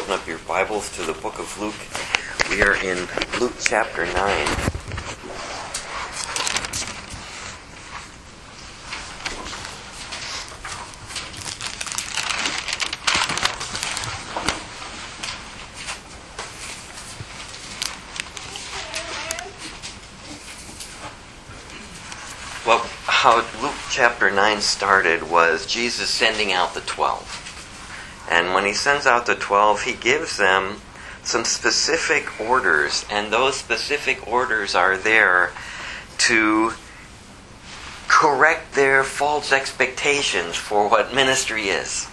open up your Bibles to the book of Luke. We are in Luke chapter 9. Well, how Luke chapter 9 started was Jesus sending out the 12. And when he sends out the 12, he gives them some specific orders. And those specific orders are there to correct their false expectations for what ministry is.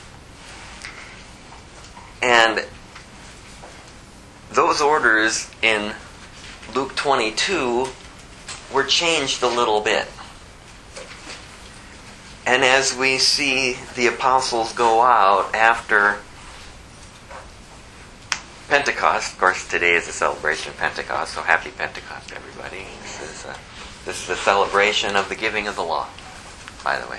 And those orders in Luke 22 were changed a little bit. And as we see the apostles go out after Pentecost, of course today is a celebration of Pentecost, so happy Pentecost everybody. This is a celebration of the giving of the law, by the way.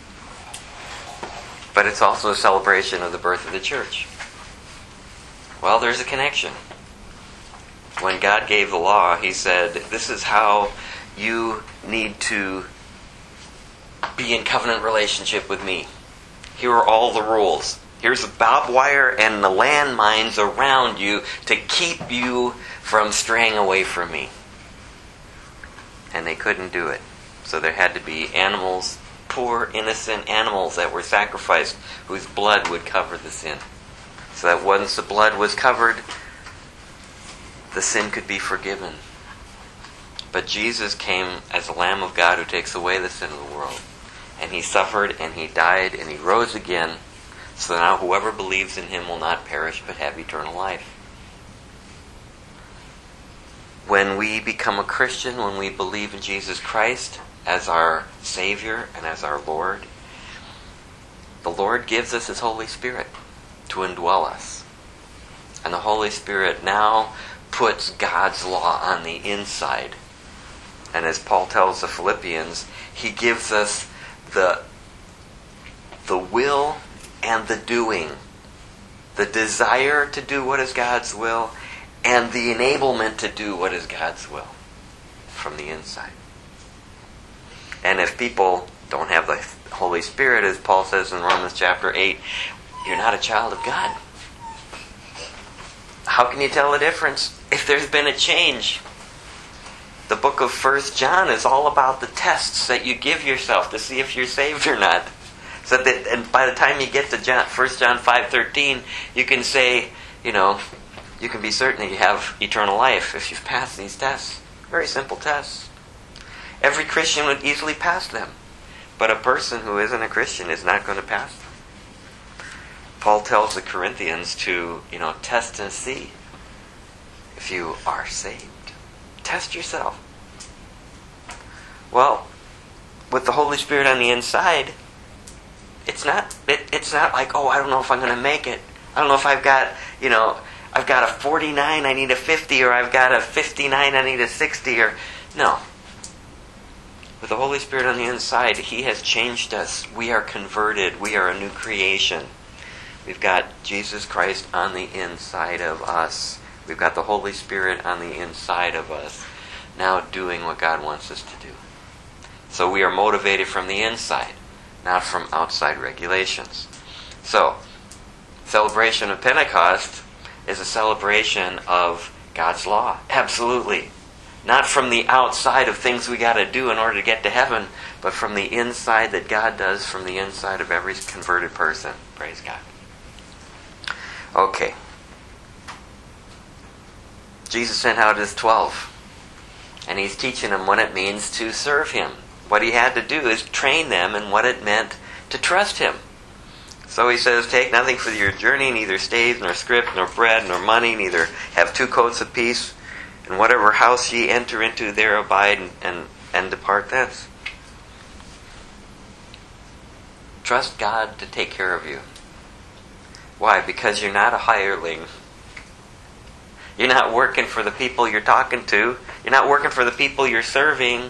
But it's also a celebration of the birth of the church. Well, there's a connection. When God gave the law, He said, this is how you need to be in covenant relationship with me. Here are all the rules. Here's the barbed wire and the landmines around you to keep you from straying away from me. And they couldn't do it. So there had to be animals, poor innocent animals that were sacrificed, whose blood would cover the sin. So that once the blood was covered, the sin could be forgiven. But Jesus came as the Lamb of God who takes away the sin of the world. And He suffered, and He died, and He rose again, so now whoever believes in Him will not perish but have eternal life. When we become a Christian, when we believe in Jesus Christ as our Savior and as our Lord, the Lord gives us His Holy Spirit to indwell us. And the Holy Spirit now puts God's law on the inside. And as Paul tells the Philippians, He gives us the will and the doing, the desire to do what is God's will, and the enablement to do what is God's will from the inside. And if people don't have the Holy Spirit, as Paul says in Romans chapter 8, you're not a child of God. How can you tell the difference if there's been a change? The book of 1 John is all about the tests that you give yourself to see if you're saved or not. So that, and by the time you get to 1 John 5:13, you can say, you can be certain that you have eternal life if you've passed these tests. Very simple tests. Every Christian would easily pass them. But a person who isn't a Christian is not going to pass them. Paul tells the Corinthians to, test and see if you are saved. Test yourself. Well, with the Holy Spirit on the inside, it's not like, I don't know if I'm going to make it. I don't know if I've got a 49, I need a 50, or I've got a 59, I need a 60, or... No. With the Holy Spirit on the inside, He has changed us. We are converted. We are a new creation. We've got Jesus Christ on the inside of us. We've got the Holy Spirit on the inside of us, now doing what God wants us to do. So we are motivated from the inside, not from outside regulations. So, celebration of Pentecost is a celebration of God's law. Absolutely. Not from the outside of things we got to do in order to get to heaven, but from the inside that God does from the inside of every converted person. Praise God. Okay. Jesus sent out His 12, and He's teaching them what it means to serve Him. What He had to do is train them in what it meant to trust Him. So He says, take nothing for your journey, neither staves, nor scrip, nor bread, nor money, neither have 2 coats apiece, and whatever house ye enter into, there abide, and depart thence. Trust God to take care of you. Why? Because you're not a hireling. You're not working for the people you're talking to. You're not working for the people you're serving.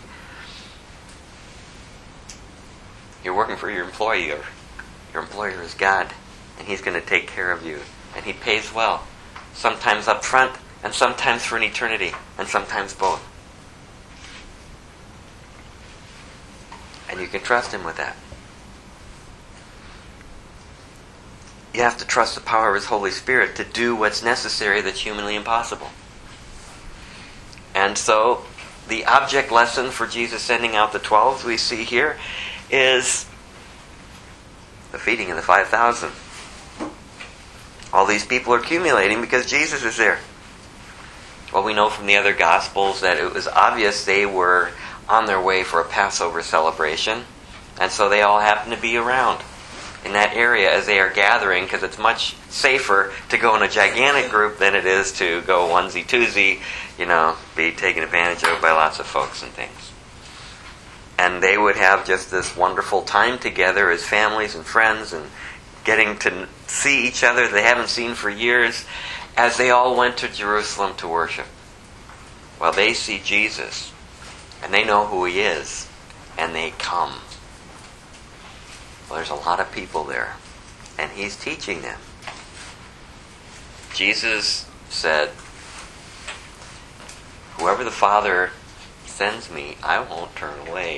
You're working for your employer. Your employer is God, and He's going to take care of you And he pays well. Sometimes up front, and sometimes for an eternity, and sometimes both. And you can trust him with that. You have to trust the power of his Holy Spirit to do what's necessary that's humanly impossible. And so, the object lesson for Jesus sending out the 12 we see here is the feeding of the 5,000. All these people are accumulating because Jesus is there. Well, we know from the other Gospels that it was obvious they were on their way for a Passover celebration, and so they all happen to be around in that area as they are gathering, because it's much safer to go in a gigantic group than it is to go onesie-twosie, be taken advantage of by lots of folks and things. And they would have just this wonderful time together as families and friends, and getting to see each other they haven't seen for years, as they all went to Jerusalem to worship. Well, they see Jesus, and they know who he is, and they come. Well, there's a lot of people there, and he's teaching them. Jesus said, whoever the Father sends me, I won't turn away.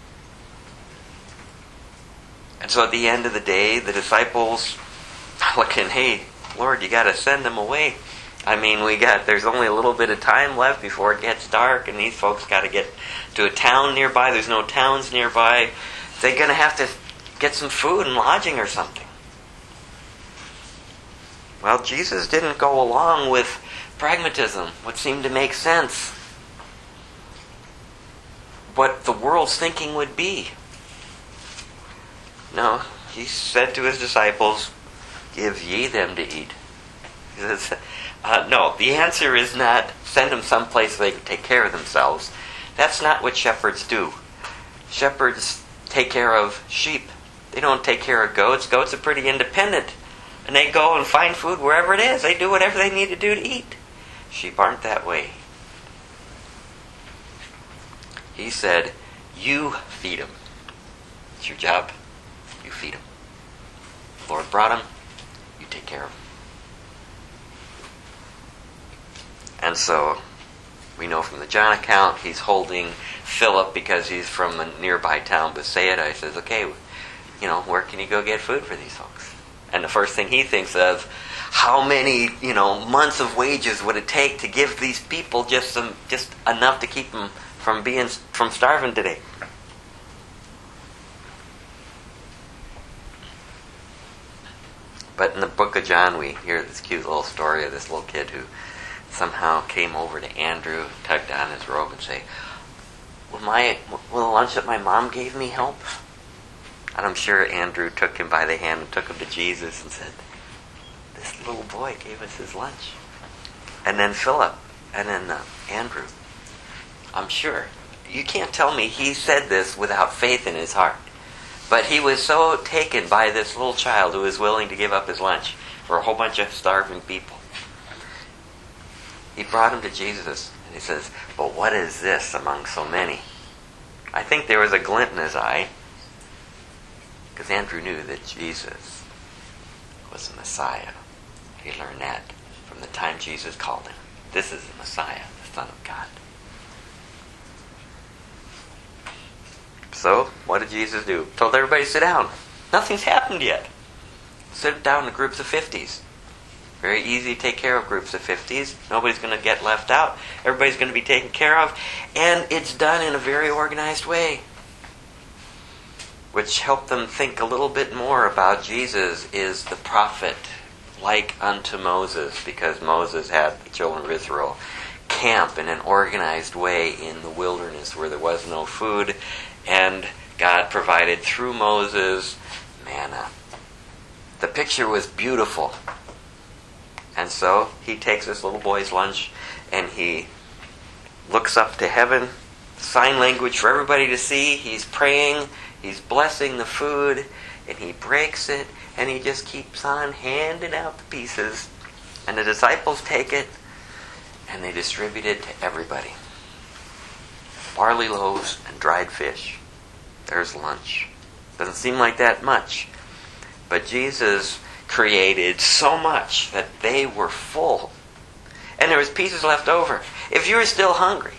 And so at the end of the day, the disciples are looking, hey, Lord, you got to send them away. I mean, there's only a little bit of time left before it gets dark, and these folks got to get to a town nearby. There's no towns nearby. They're going to have to get some food and lodging or something. Well, Jesus didn't go along with pragmatism, what seemed to make sense, what the world's thinking would be. No, he said to his disciples, give ye them to eat. He says, no, the answer is not send them someplace where they can take care of themselves. That's not what shepherds do. Shepherds take care of sheep. They don't take care of goats. Goats are pretty independent. And they go and find food wherever it is. They do whatever they need to do to eat. Sheep aren't that way. He said, you feed them. It's your job. You feed them. The Lord brought them. You take care of them. And so, we know from the John account, he's holding Philip because he's from a nearby town, Bethsaida. He says, okay, where can you go get food for these folks? And the first thing he thinks of, how many, months of wages would it take to give these people just enough to keep them from starving today? But in the book of John, we hear this cute little story of this little kid who somehow came over to Andrew, tugged on his robe, and say, will the lunch that my mom gave me help? And I'm sure Andrew took him by the hand and took him to Jesus and said, this little boy gave us his lunch. And then Philip, and then Andrew. I'm sure. You can't tell me he said this without faith in his heart. But he was so taken by this little child who was willing to give up his lunch for a whole bunch of starving people. He brought him to Jesus, and he says, but what is this among so many? I think there was a glint in his eye, because Andrew knew that Jesus was the Messiah. He learned that from the time Jesus called him. This is the Messiah, the Son of God. So, what did Jesus do? Told everybody to sit down. Nothing's happened yet. Sit down in groups of 50s. Very easy to take care of groups of 50s. Nobody's going to get left out. Everybody's going to be taken care of. And it's done in a very organized way, which helped them think a little bit more about Jesus is the prophet like unto Moses, because Moses had the children of Israel camp in an organized way in the wilderness where there was no food, and God provided through Moses manna. The picture was beautiful. And so he takes this little boy's lunch and he looks up to heaven, sign language for everybody to see. He's praying, he's blessing the food, and he breaks it, and he just keeps on handing out the pieces. And the disciples take it and they distribute it to everybody. Barley loaves and dried fish. There's lunch. Doesn't seem like that much. But Jesus created so much that they were full. And there was pieces left over. If you were still hungry,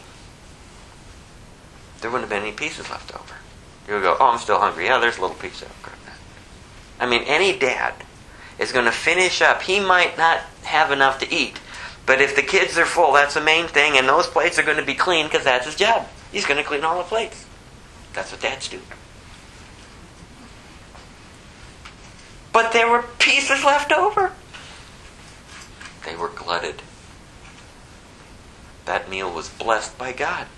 there wouldn't have been any pieces left over. You would go, oh, I'm still hungry. Yeah, there's a little piece of that. I mean, any dad is going to finish up. He might not have enough to eat, but if the kids are full, that's the main thing, and those plates are going to be clean because that's his job. He's going to clean all the plates. That's what dads do. But there were pieces left over. They were glutted. That meal was blessed by God.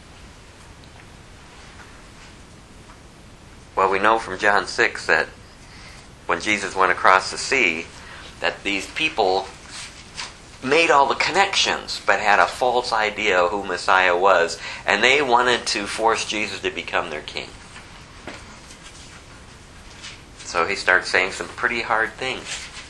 Well, we know from John 6 that when Jesus went across the sea, that these people made all the connections, but had a false idea of who Messiah was, and they wanted to force Jesus to become their king. So he starts saying some pretty hard things.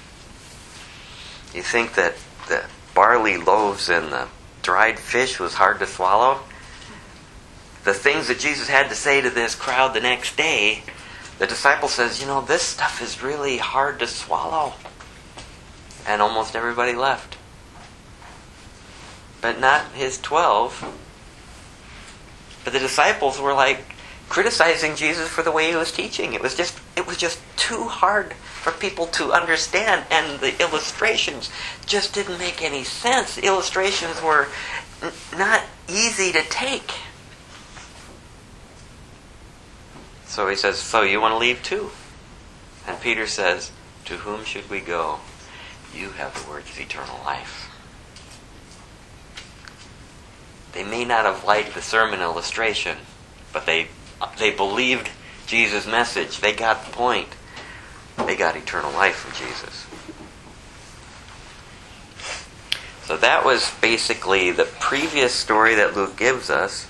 You think that the barley loaves and the dried fish was hard to swallow? The things that Jesus had to say to this crowd the next day, the disciple says, this stuff is really hard to swallow. And almost everybody left. But not his 12. But the disciples were criticizing Jesus for the way he was teaching. It was just too hard for people to understand, and the illustrations just didn't make any sense. The illustrations were not easy to take. So he says, so you want to leave too? And Peter says, to whom should we go? You have the words of eternal life. They may not have liked the sermon illustration, but they believed Jesus' message. They got the point. They got eternal life from Jesus. So that was basically the previous story that Luke gives us.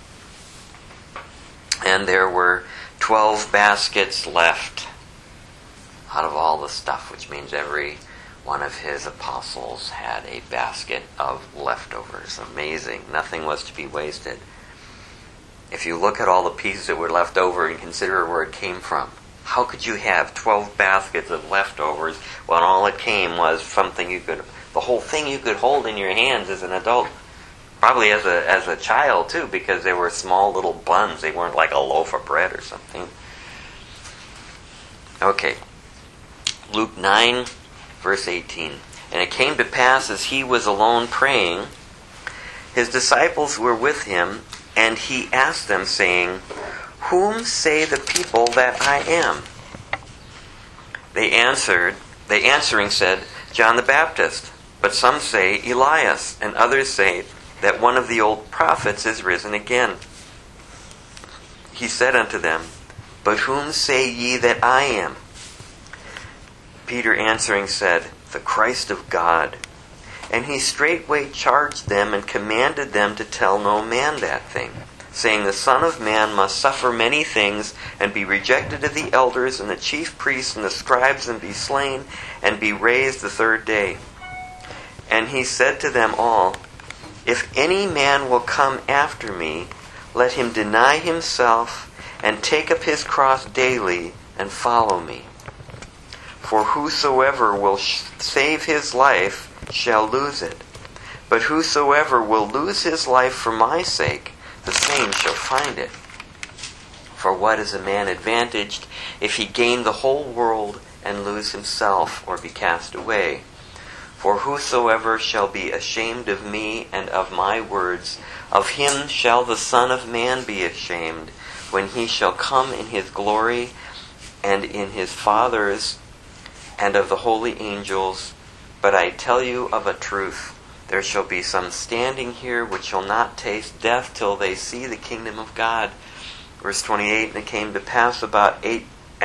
And there were 12 baskets left out of all the stuff, which means every one of his apostles had a basket of leftovers. Amazing. Nothing was to be wasted. If you look at all the pieces that were left over and consider where it came from, how could you have 12 baskets of leftovers when all it came was something the whole thing you could hold in your hands as an adult? Probably as a child too, because they were small little buns. They weren't like a loaf of bread or something. Okay. Luke 9, verse 18. And it came to pass as he was alone praying, his disciples were with him, and he asked them, saying, whom say the people that I am? They answering said, John the Baptist. But some say Elias, and others say that one of the old prophets is risen again. He said unto them, but whom say ye that I am? Peter answering said, the Christ of God. And he straightway charged them and commanded them to tell no man that thing, saying, the Son of Man must suffer many things, and be rejected of the elders and the chief priests and the scribes, and be slain, and be raised the third day. And he said to them all, if any man will come after me, let him deny himself, and take up his cross daily, and follow me. For whosoever will save his life shall lose it. But whosoever will lose his life for my sake, the same shall find it. For what is a man advantaged if he gain the whole world and lose himself, or be cast away? For whosoever shall be ashamed of me and of my words, of him shall the Son of Man be ashamed, when he shall come in his glory, and in his Father's, and of the holy angels. But I tell you of a truth, there shall be some standing here which shall not taste death till they see the kingdom of God. Verse 28, and it came to pass about 8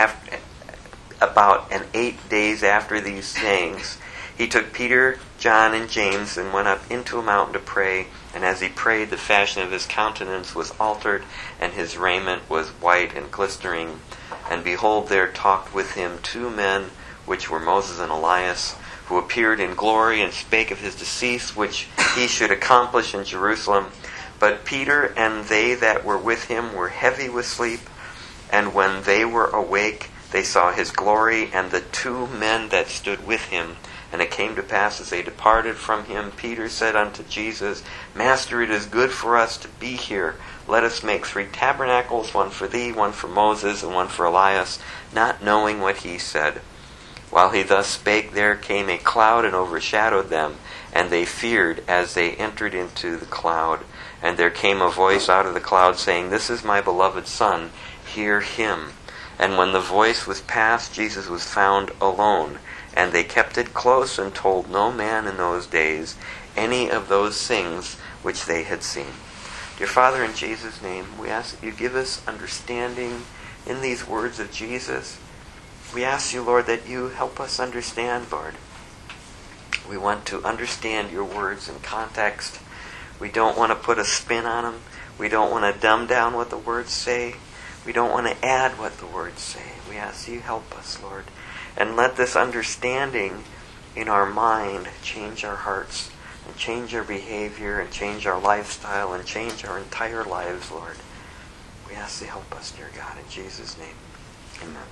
days after these sayings, he took Peter, John, and James, and went up into a mountain to pray. And as he prayed, the fashion of his countenance was altered, and his raiment was white and glistering. And behold, there talked with him 2 men, which were Moses and Elias, who appeared in glory, and spake of his decease, which he should accomplish in Jerusalem. But Peter and they that were with him were heavy with sleep. And when they were awake, they saw his glory, and the two men that stood with him. And it came to pass, as they departed from him, Peter said unto Jesus, Master, it is good for us to be here. Let us make 3 tabernacles, one for thee, one for Moses, and one for Elias, not knowing what he said. While he thus spake, there came a cloud and overshadowed them, and they feared as they entered into the cloud. And there came a voice out of the cloud, saying, This is my beloved Son, hear him. And when the voice was past, Jesus was found alone. And they kept it close, and told no man in those days any of those things which they had seen. Dear Father, in Jesus' name, we ask that you give us understanding in these words of Jesus. We ask you, Lord, that you help us understand, Lord. We want to understand your words in context. We don't want to put a spin on them. We don't want to dumb down what the words say. We don't want to add what the words say. We ask you help us, Lord. And let this understanding in our mind change our hearts, and change our behavior, and change our lifestyle, and change our entire lives, Lord. We ask you help us, dear God, in Jesus' name. Amen.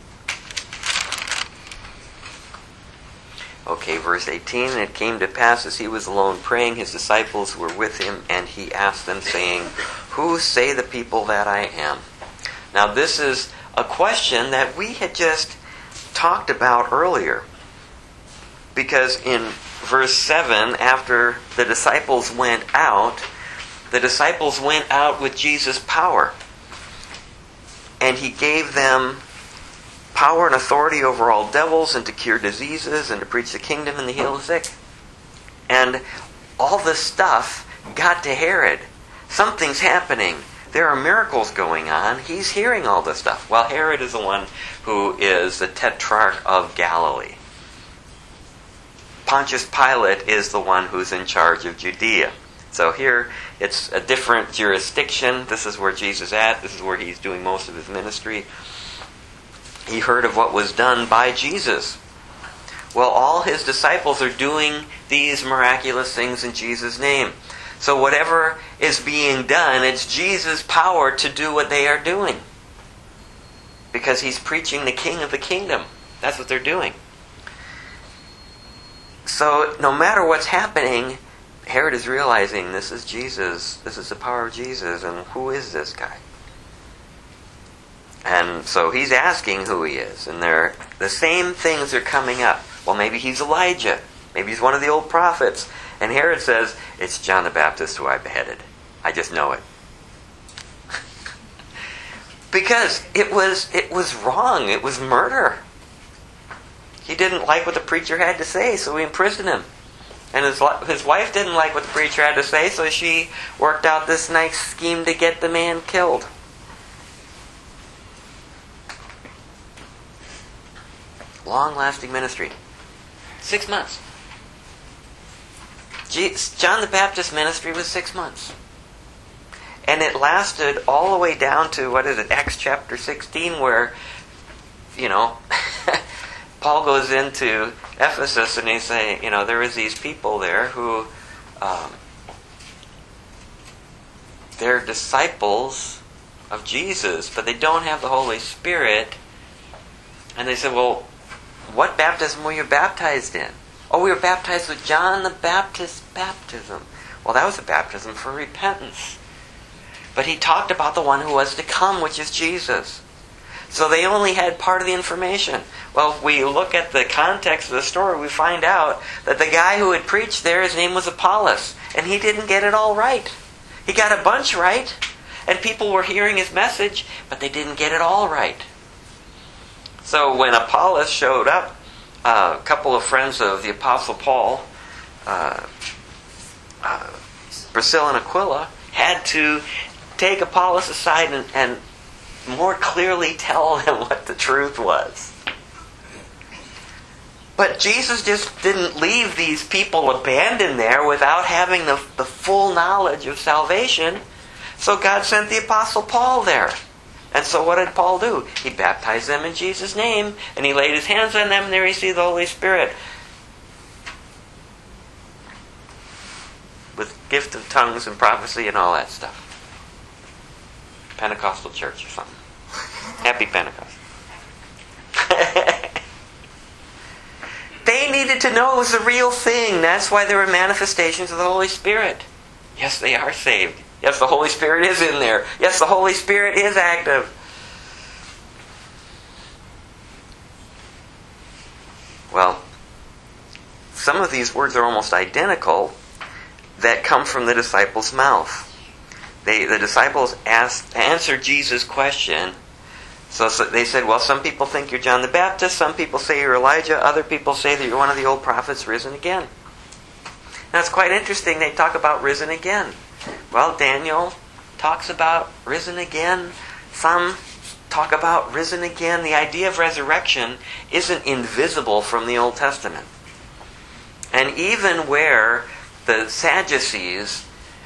Okay, verse 18, And it came to pass, as he was alone praying, his disciples were with him, and he asked them, saying, Who say the people that I am? Now this is a question that we had just talked about earlier. Because in verse 7, after the disciples went out with Jesus' power. And he gave them power and authority over all devils, and to cure diseases, and to preach the kingdom, and to heal the sick. And all this stuff got to Herod. Something's happening. There are miracles going on. He's hearing all this stuff. Well, Herod is the one who is the tetrarch of Galilee. Pontius Pilate is the one who's in charge of Judea. So here, it's a different jurisdiction. This is where Jesus is at. This is where he's doing most of his ministry. He heard of what was done by Jesus. Well, all his disciples are doing these miraculous things in Jesus' name. So whatever is being done, it's Jesus' power to do what they are doing. Because he's preaching the King of the kingdom. That's what they're doing. So no matter what's happening, Herod is realizing this is Jesus. This is the power of Jesus. And who is this guy? And so he's asking who he is. And the same things are coming up. Well, maybe he's Elijah. Maybe he's one of the old prophets. And Herod says, it's John the Baptist who I beheaded. I just know it. Because it was wrong. It was murder. He didn't like what the preacher had to say, so he imprisoned him. And his wife didn't like what the preacher had to say, so she worked out this nice scheme to get the man killed. Long-lasting ministry. 6 months. John the Baptist ministry was 6 months. And it lasted all the way down to, Acts chapter 16, where, Paul goes into Ephesus and he's saying, there is these people there who, they're disciples of Jesus, but they don't have the Holy Spirit. And they said, well, what baptism were you baptized in? Oh, we were baptized with John the Baptist's baptism. Well, that was a baptism for repentance. But he talked about the one who was to come, which is Jesus. So they only had part of the information. Well, if we look at the context of the story, we find out that the guy who had preached there, his name was Apollos. And he didn't get it all right. He got a bunch right. And people were hearing his message, but they didn't get it all right. So when Apollos showed up, a couple of friends of the Apostle Paul, Priscilla and Aquila, had to take Apollos aside and more clearly tell him what the truth was. But Jesus just didn't leave these people abandoned there without having the full knowledge of salvation. So God sent the Apostle Paul there. And so what did Paul do? He baptized them in Jesus' name, and he laid his hands on them, and they received the Holy Spirit. With gift of tongues and prophecy and all that stuff. Pentecostal church or something. Happy Pentecost. needed to know it was the real thing. That's why there were manifestations of the Holy Spirit. Yes, they are saved. Yes, the Holy Spirit is in there. Yes, the Holy Spirit is active. Well, some of these words are almost identical that come from the disciples' mouth. The disciples answered Jesus' question. So they said, well, some people think you're John the Baptist, some people say you're Elijah, other people say that you're one of the old prophets risen again. Now it's quite interesting, they talk about risen again. Well, Daniel talks about risen again. Some talk about risen again. The idea of resurrection isn't invisible from the Old Testament. And even where the Sadducees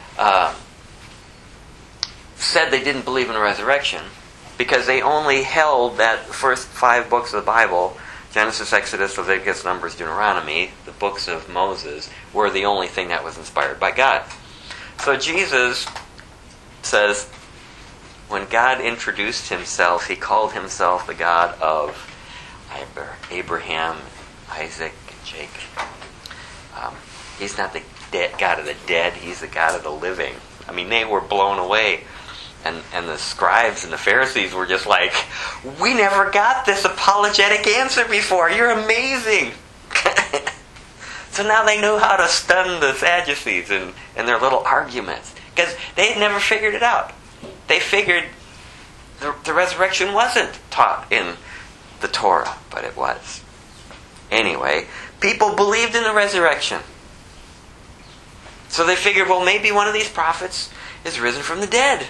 said they didn't believe in a resurrection, because they only held that first 5 books of the Bible, Genesis, Exodus, Leviticus, Numbers, Deuteronomy, the books of Moses, were the only thing that was inspired by God. So Jesus says, when God introduced himself, he called himself the God of Abraham, Isaac, and Jacob. He's not the God of the dead, he's the God of the living. I mean, they were blown away. And the scribes and the Pharisees were just like, we never got this apologetic answer before. You're amazing. So now they knew how to stun the Sadducees and their little arguments. Because they had never figured it out. They figured the resurrection wasn't taught in the Torah, but it was. Anyway, people believed in the resurrection. So they figured, well, maybe one of these prophets is risen from the dead.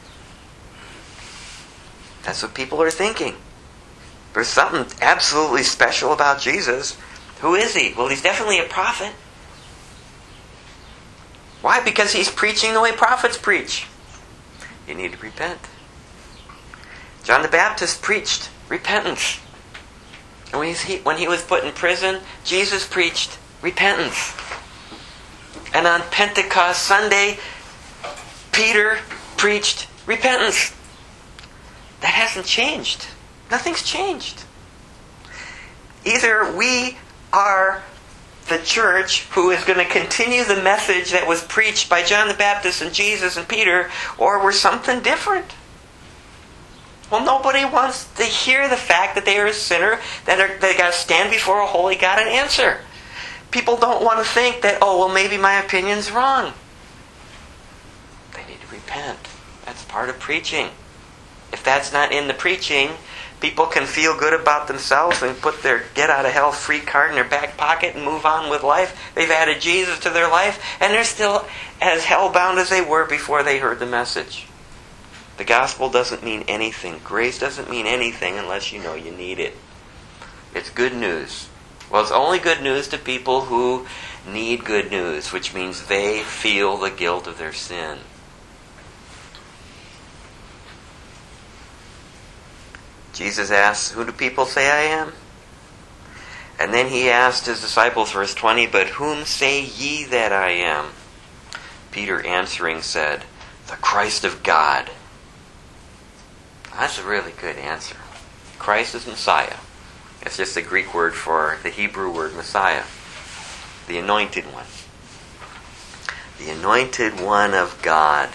That's what people are thinking. There's something absolutely special about Jesus. Who is he? Well, he's definitely a prophet. Why? Because he's preaching the way prophets preach. You need to repent. John the Baptist preached repentance. And when he was put in prison, Jesus preached repentance. And on Pentecost Sunday, Peter preached repentance. That hasn't changed. Nothing's changed. Either we are the church who is going to continue the message that was preached by John the Baptist and Jesus and Peter, or we're something different. Well, nobody wants to hear the fact that they are a sinner, that they got to stand before a holy God and answer. People don't want to think that, oh, well, maybe my opinion's wrong. They need to repent. That's part of preaching. If that's not in the preaching, people can feel good about themselves and put their get-out-of-hell-free card in their back pocket and move on with life. They've added Jesus to their life, and they're still as hell-bound as they were before they heard the message. The gospel doesn't mean anything. Grace doesn't mean anything unless you know you need it. It's good news. Well, it's only good news to people who need good news, which means they feel the guilt of their sin. Jesus asks, who do people say I am? And then he asked his disciples, verse 20, but whom say ye that I am? Peter answering said, the Christ of God. That's a really good answer. Christ is Messiah. It's just a Greek word for the Hebrew word Messiah. The anointed one. The anointed one of God.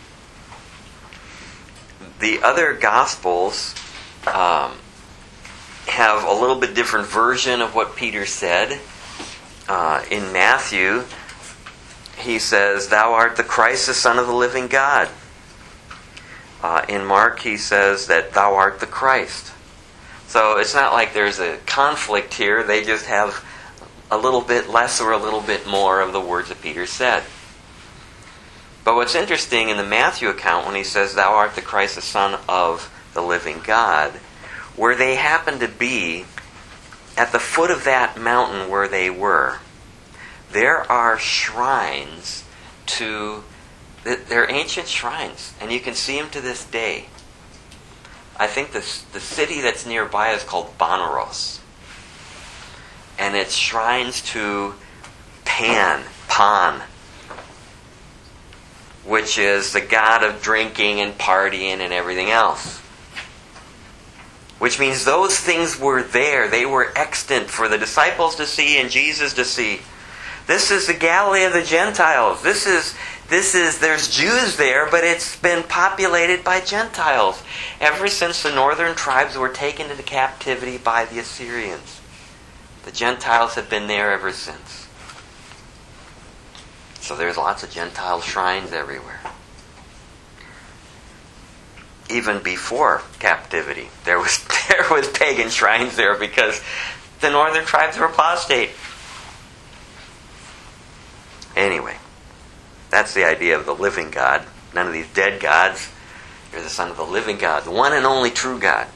The other Gospels have a little bit different version of what Peter said. In Matthew, he says, thou art the Christ, the Son of the living God. In Mark, he says that thou art the Christ. So it's not like there's a conflict here. They just have a little bit less or a little bit more of the words that Peter said. But what's interesting in the Matthew account, when he says, thou art the Christ, the Son of the living God, where they happened to be at the foot of that mountain where they were, there are shrines to... They're ancient shrines, and you can see them to this day. I think the city that's nearby is called Bonaros. And it's shrines to Pan, which is the god of drinking and partying and everything else. which means those things were there. They were extant for the disciples to see and Jesus to see. This is the Galilee of the Gentiles. There's Jews there, but it's been populated by Gentiles ever since the northern tribes were taken into captivity by the Assyrians. The Gentiles have been there ever since. So there's lots of Gentile shrines everywhere. Even before captivity, there was pagan shrines there because the northern tribes were apostate. Anyway, that's the idea of the living God. None of these dead gods. You're the Son of the living God, the one and only true God.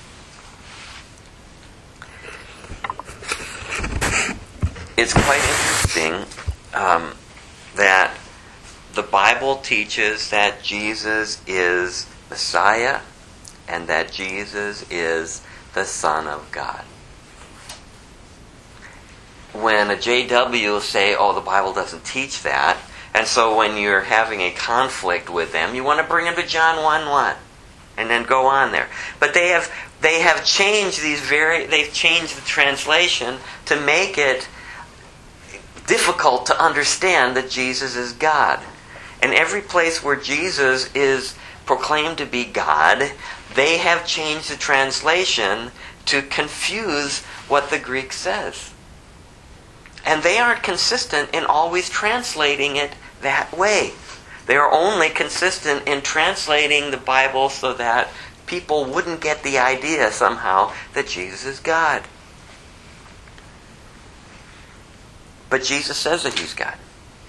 It's quite interesting that the Bible teaches that Jesus is Messiah and that Jesus is the Son of God. When a JW will say, oh, the Bible doesn't teach that, and so when you're having a conflict with them, you want to bring them to John 1:1 and then go on there. But they have changed they've changed the translation to make it difficult to understand that Jesus is God. And every place where Jesus is proclaimed to be God, they have changed the translation to confuse what the Greek says. And they aren't consistent in always translating it that way. They are only consistent in translating the Bible so that people wouldn't get the idea somehow that Jesus is God. But Jesus says that He's God.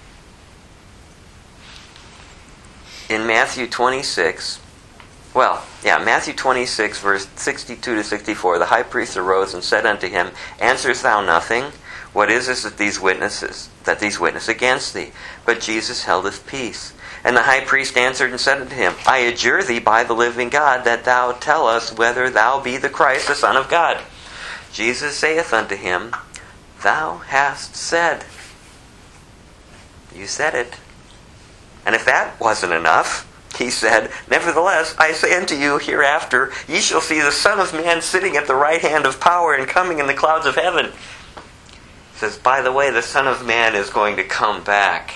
In Matthew 26, Matthew 26, verse 62 to 64, the high priest arose and said unto him, Answerest thou nothing? What is this that these witness against thee? But Jesus held his peace. And the high priest answered and said unto him, I adjure thee by the living God that thou tell us whether thou be the Christ, the Son of God. Jesus saith unto him, Thou hast said. You said it. And if that wasn't enough, he said, Nevertheless, I say unto you, hereafter ye shall see the Son of Man sitting at the right hand of power and coming in the clouds of heaven. He says, by the way, the Son of Man is going to come back.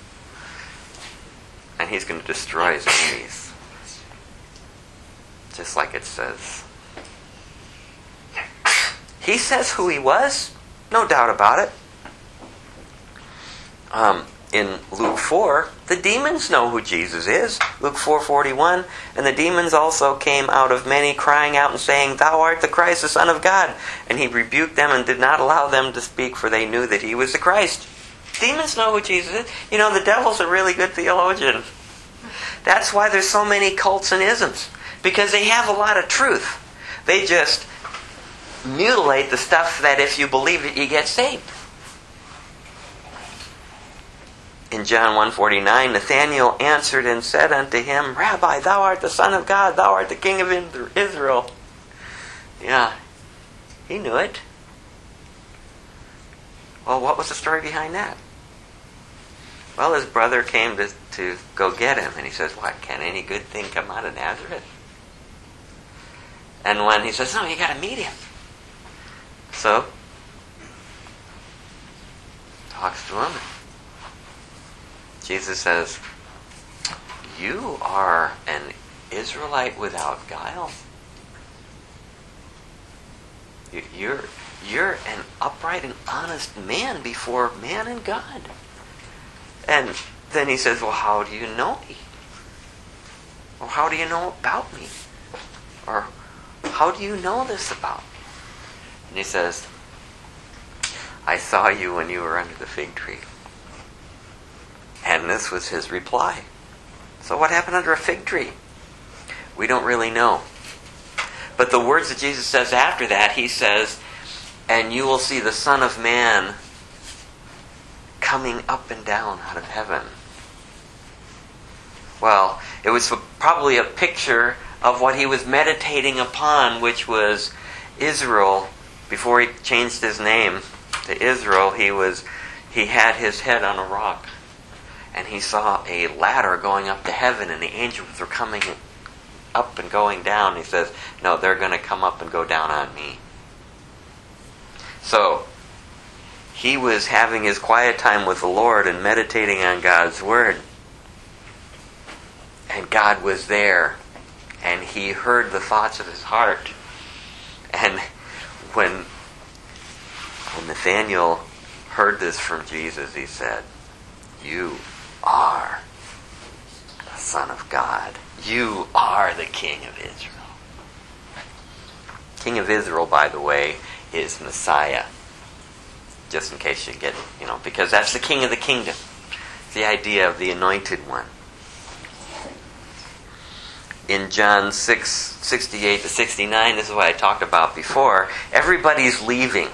And He's going to destroy His enemies. Just like it says. He says who He was. No doubt about it. In Luke 4, the demons know who Jesus is. Luke 4:41, and the demons also came out of many, crying out and saying, Thou art the Christ, the Son of God. And He rebuked them and did not allow them to speak, for they knew that He was the Christ. Demons know who Jesus is. You know, the devil's a really good theologian. That's why there's so many cults and isms. Because they have a lot of truth. They just mutilate the stuff that if you believe it, you get saved. In John 1:49, Nathanael answered and said unto him, Rabbi, thou art the Son of God, thou art the King of Israel. Yeah, he knew it. Well, what was the story behind that? Well, his brother came to go get him, and he says, What, can any good thing come out of Nazareth? And when he says, No, you got to meet him. So, talks to him. Jesus says, You are an Israelite without guile. You're an upright and honest man before man and God. And then he says, Well, how do you know me? Or how do you know about me? Or how do you know this about me? And he says, I saw you when you were under the fig tree. And this was his reply. So what happened under a fig tree? We don't really know. But the words that Jesus says after that, He says, And you will see the Son of Man coming up and down out of heaven. Well, it was probably a picture of what He was meditating upon, which was Israel. Before He changed His name to Israel, He had His head on a rock. And He saw a ladder going up to heaven, and the angels were coming up and going down. He says, no, they're going to come up and go down on me. So, he was having his quiet time with the Lord and meditating on God's Word. And God was there. And he heard the thoughts of his heart. And when Nathanael heard this from Jesus, he said, you are the Son of God. You are the King of Israel. King of Israel, by the way, is Messiah. Just in case you get, because that's the King of the kingdom. It's the idea of the anointed one. In John 6:68 to 69, this is what I talked about before, everybody's leaving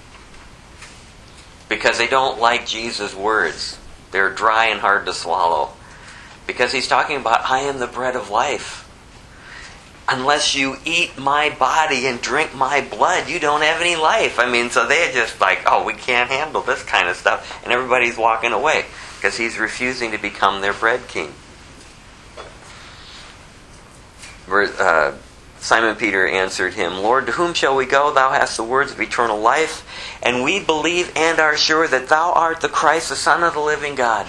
because they don't like Jesus' words. They're dry and hard to swallow. Because he's talking about, I am the bread of life. Unless you eat my body and drink my blood, you don't have any life. So they're just like, oh, we can't handle this kind of stuff. And everybody's walking away because he's refusing to become their bread king. Simon Peter answered him, Lord, to whom shall we go? Thou hast the words of eternal life, and we believe and are sure that thou art the Christ, the Son of the living God.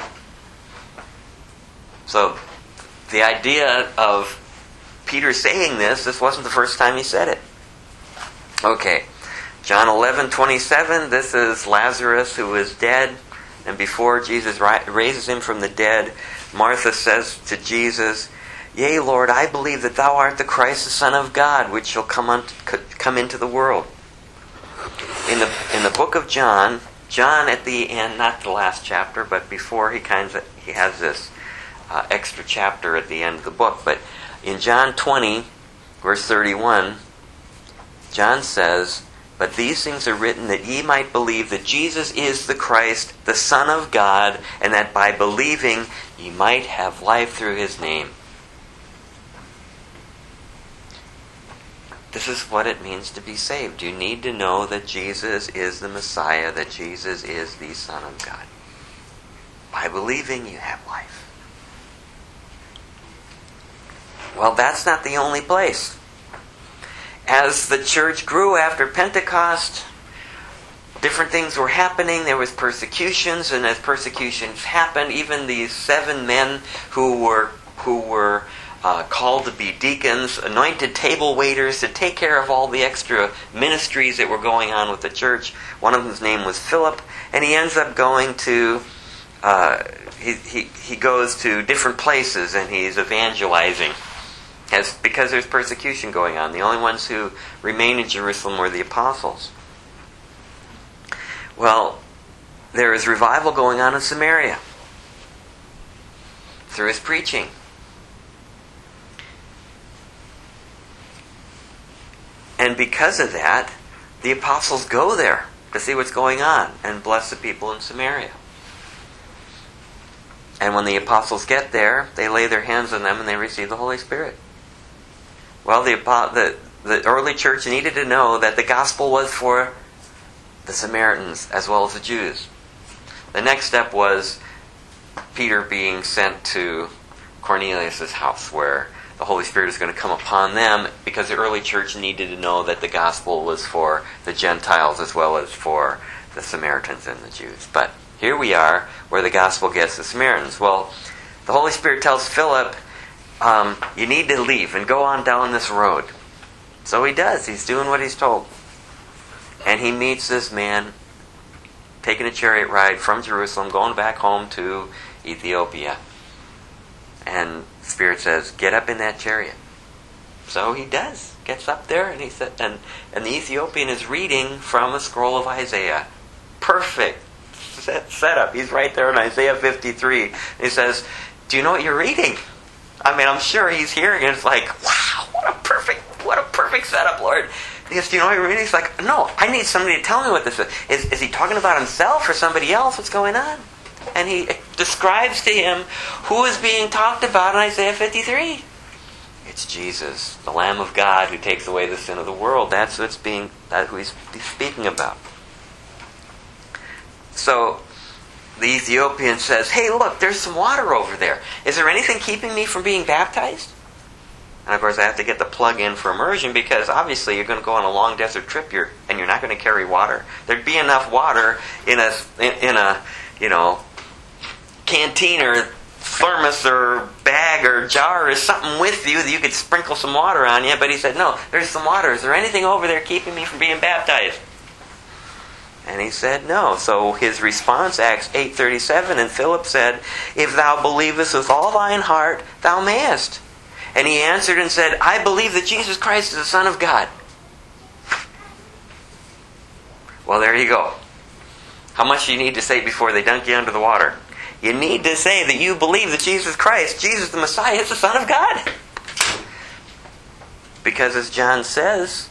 So, the idea of Peter saying this wasn't the first time he said it. Okay, John 11:27, this is Lazarus who is dead, and before Jesus raises him from the dead, Martha says to Jesus, Yea, Lord, I believe that thou art the Christ, the Son of God, which shall come into the world. In the book of John at the end, not the last chapter, but before he has this extra chapter at the end of the book. But in John 20, verse 31, John says, But these things are written that ye might believe that Jesus is the Christ, the Son of God, and that by believing ye might have life through his name. This is what it means to be saved. You need to know that Jesus is the Messiah, that Jesus is the Son of God. By believing, you have life. Well, that's not the only place. As the church grew after Pentecost, different things were happening. There was persecutions, and as persecutions happened, even these 7 men who were called to be deacons, anointed table waiters to take care of all the extra ministries that were going on with the church. One of them's name was Philip, and he ends up going to he goes to different places and he's evangelizing, because there's persecution going on. The only ones who remained in Jerusalem were the apostles. Well, there is revival going on in Samaria through his preaching. And because of that, the apostles go there to see what's going on and bless the people in Samaria. And when the apostles get there, they lay their hands on them and they receive the Holy Spirit. Well, the early church needed to know that the gospel was for the Samaritans as well as the Jews. The next step was Peter being sent to Cornelius' house, where the Holy Spirit is going to come upon them, because the early church needed to know that the gospel was for the Gentiles as well as for the Samaritans and the Jews. But here we are, where the gospel gets the Samaritans. Well, the Holy Spirit tells Philip, you need to leave and go on down this road. So he does. He's doing what he's told. And he meets this man taking a chariot ride from Jerusalem, going back home to Ethiopia. And the Spirit says, get up in that chariot. So he does. Gets up there, and he said, and the Ethiopian is reading from a scroll of Isaiah. Perfect setup. He's right there in Isaiah 53. And he says, do you know what you're reading? I'm sure he's hearing it. It's like, wow, what a perfect setup, Lord. He goes, do you know what you're reading? He's like, no, I need somebody to tell me what this is. Is he talking about himself or somebody else? What's going on? And he describes to him who is being talked about in Isaiah 53. It's Jesus, the Lamb of God who takes away the sin of the world. That's who he's speaking about. So the Ethiopian says, hey, look, there's some water over there. Is there anything keeping me from being baptized? And of course I have to get the plug in for immersion, because obviously you're going to go on a long desert trip and you're not going to carry water. There'd be enough water in a canteen or thermos or bag or jar or something with you that you could sprinkle some water on you. But he said, no, there's some water. Is there anything over there keeping me from being baptized? And he said, no. So his response, Acts 8:37, and Philip said, if thou believest with all thine heart, thou mayest. And he answered and said, I believe that Jesus Christ is the Son of God. Well, there you go. How much do you need to say before they dunk you under the water? You need to say that you believe that Jesus Christ, Jesus the Messiah, is the Son of God. Because as John says,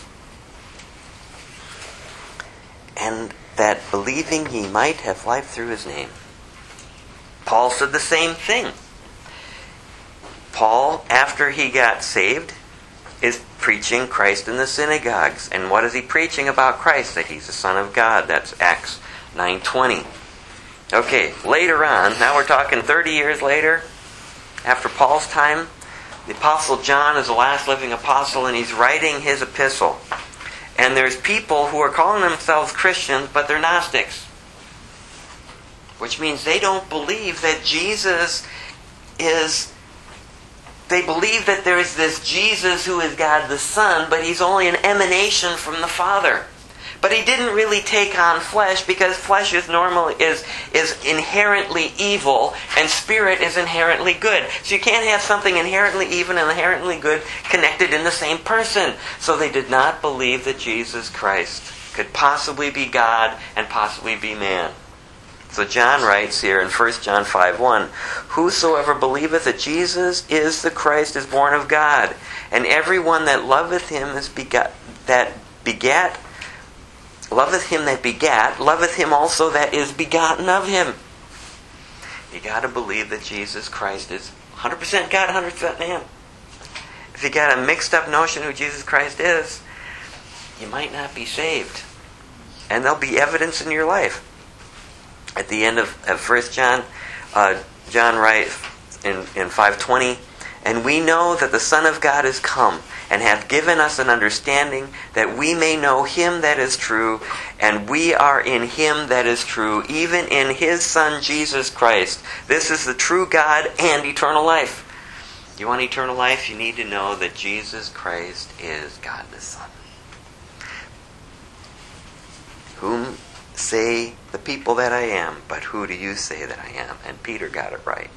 and that believing ye might have life through his name. Paul said the same thing. Paul, after he got saved, is preaching Christ in the synagogues. And what is he preaching about Christ? That he's the Son of God. That's Acts 9:20. Okay, later on, now we're talking 30 years later, after Paul's time, the Apostle John is the last living apostle, and he's writing his epistle. And there's people who are calling themselves Christians, but they're Gnostics. Which means they don't believe that Jesus is... They believe that there is this Jesus who is God the Son, but he's only an emanation from the Father. But he didn't really take on flesh, because flesh is inherently evil, and spirit is inherently good. So you can't have something inherently evil and inherently good connected in the same person. So they did not believe that Jesus Christ could possibly be God and possibly be man. So John writes here in 1 John 5:1, whosoever believeth that Jesus is the Christ is born of God, and every one that loveth him loveth him that begat, loveth him also that is begotten of him. You got to believe that Jesus Christ is 100% God, 100% man. If you got a mixed up notion who Jesus Christ is, you might not be saved. And there'll be evidence in your life. At the end of 1 John, John writes in 5:20, and we know that the Son of God is come, and hath given us an understanding, that we may know him that is true, and we are in him that is true, even in his Son Jesus Christ. This is the true God and eternal life. You want eternal life? You need to know that Jesus Christ is God the Son. Whom say the people that I am, but who do you say that I am? And Peter got it right.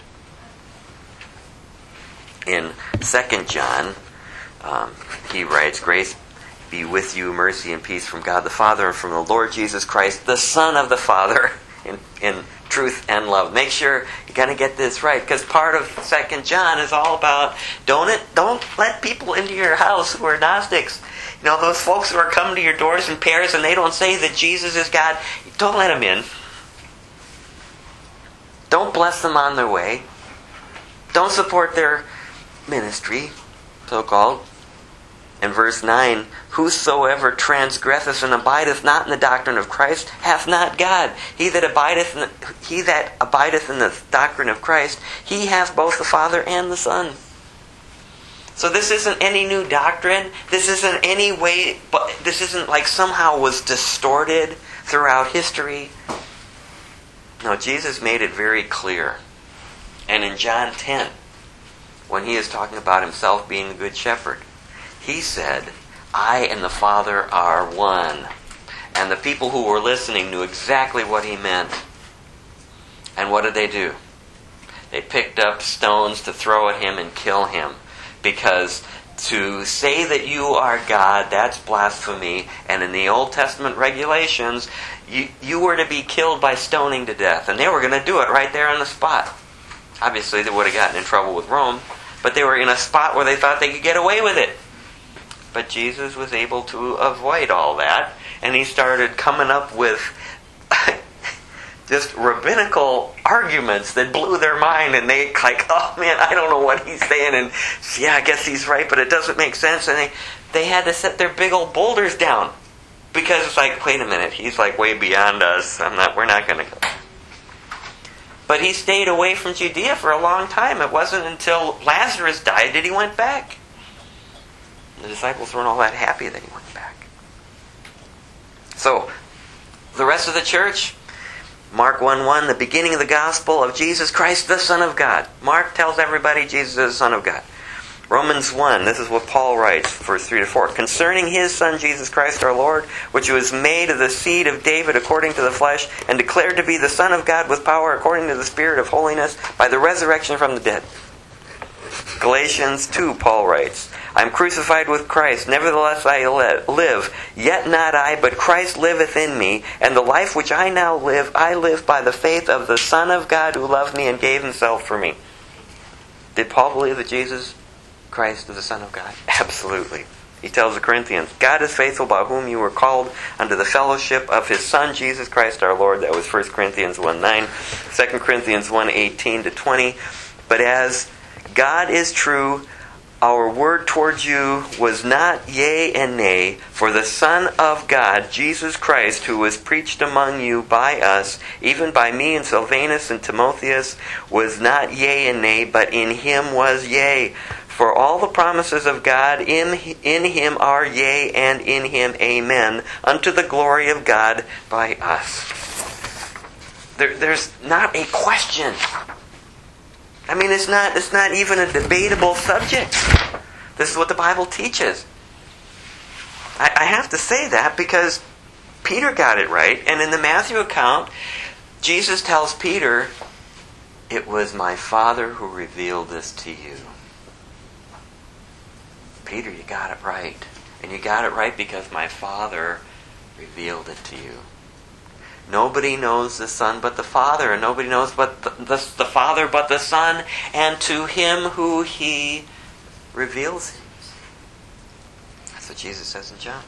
In 2 John, he writes, grace be with you, mercy and peace from God the Father and from the Lord Jesus Christ, the Son of the Father, in truth and love. Make sure you're going to get this right, because part of 2 John is all about don't let people into your house who are Gnostics. You know, those folks who are coming to your doors in pairs and they don't say that Jesus is God, don't let them in. Don't bless them on their way. Don't support their ministry, so-called. In verse 9, whosoever transgresseth and abideth not in the doctrine of Christ hath not God. He that abideth in the doctrine of Christ, he hath both the Father and the Son. So this isn't any new doctrine. This isn't any way, but this isn't like somehow was distorted throughout history. No, Jesus made it very clear. And in John 10, when he is talking about himself being the good shepherd, he said, I and the Father are one. And the people who were listening knew exactly what he meant. And what did they do? They picked up stones to throw at him and kill him. Because to say that you are God, that's blasphemy. And in the Old Testament regulations, you were to be killed by stoning to death. And they were going to do it right there on the spot. Obviously, they would have gotten in trouble with Rome. But they were in a spot where they thought they could get away with it. But Jesus was able to avoid all that. And he started coming up with just rabbinical arguments that blew their mind. And they like, oh man, I don't know what he's saying. And yeah, I guess he's right, but it doesn't make sense. And they had to set their big old boulders down. Because it's like, wait a minute, he's like way beyond us. We're not going to go. But he stayed away from Judea for a long time. It wasn't until Lazarus died that he went back. The disciples weren't all that happy that he went back. So, the rest of the church, Mark 1:1, the beginning of the gospel of Jesus Christ, the Son of God. Mark tells everybody Jesus is the Son of God. Romans 1, this is what Paul writes, verse 3-4. Concerning his Son, Jesus Christ our Lord, which was made of the seed of David according to the flesh, and declared to be the Son of God with power according to the Spirit of holiness, by the resurrection from the dead. Galatians 2, Paul writes, I am crucified with Christ, nevertheless I live, yet not I, but Christ liveth in me, and the life which I now live, I live by the faith of the Son of God who loved me and gave himself for me. Did Paul believe that Jesus Christ is the Son of God? Absolutely. He tells the Corinthians, God is faithful, by whom you were called unto the fellowship of his Son, Jesus Christ our Lord. That was 1 Corinthians 1:9, 2 Corinthians 1:18-20. But as God is true, our word towards you was not yea and nay, for the Son of God, Jesus Christ, who was preached among you by us, even by me and Silvanus and Timotheus, was not yea and nay, but in him was yea. For all the promises of God in him are yea, and in him amen, unto the glory of God by us. There's not a question. I mean, it's not even a debatable subject. This is what the Bible teaches. I have to say that because Peter got it right. And in the Matthew account, Jesus tells Peter, it was my Father who revealed this to you. Peter, you got it right. And you got it right because my Father revealed it to you. Nobody knows the Son but the Father, and nobody knows but the Father but the Son, and to him who he reveals him. That's what Jesus says in John.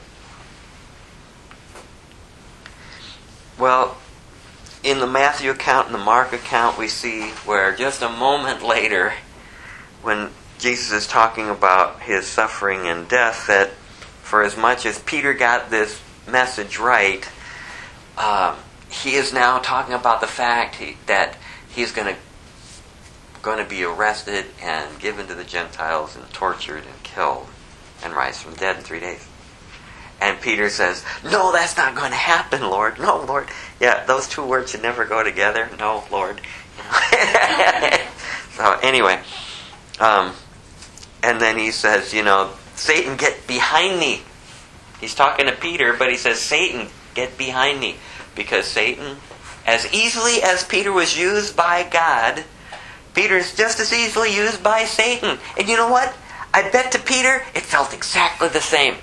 Well, in the Matthew account and the Mark account, we see where just a moment later, when Jesus is talking about his suffering and death, that for as much as Peter got this message right, he is now talking about the fact that he's going to be arrested and given to the Gentiles and tortured and killed and rise from the dead in 3 days. And Peter says, no, that's not going to happen, Lord. No, Lord. Yeah, those two words should never go together. No, Lord. So anyway, and then he says, Satan, get behind me. He's talking to Peter, but he says, Satan, get behind me. Because Satan, as easily as Peter was used by God, Peter is just as easily used by Satan. And you know what? I bet to Peter, it felt exactly the same.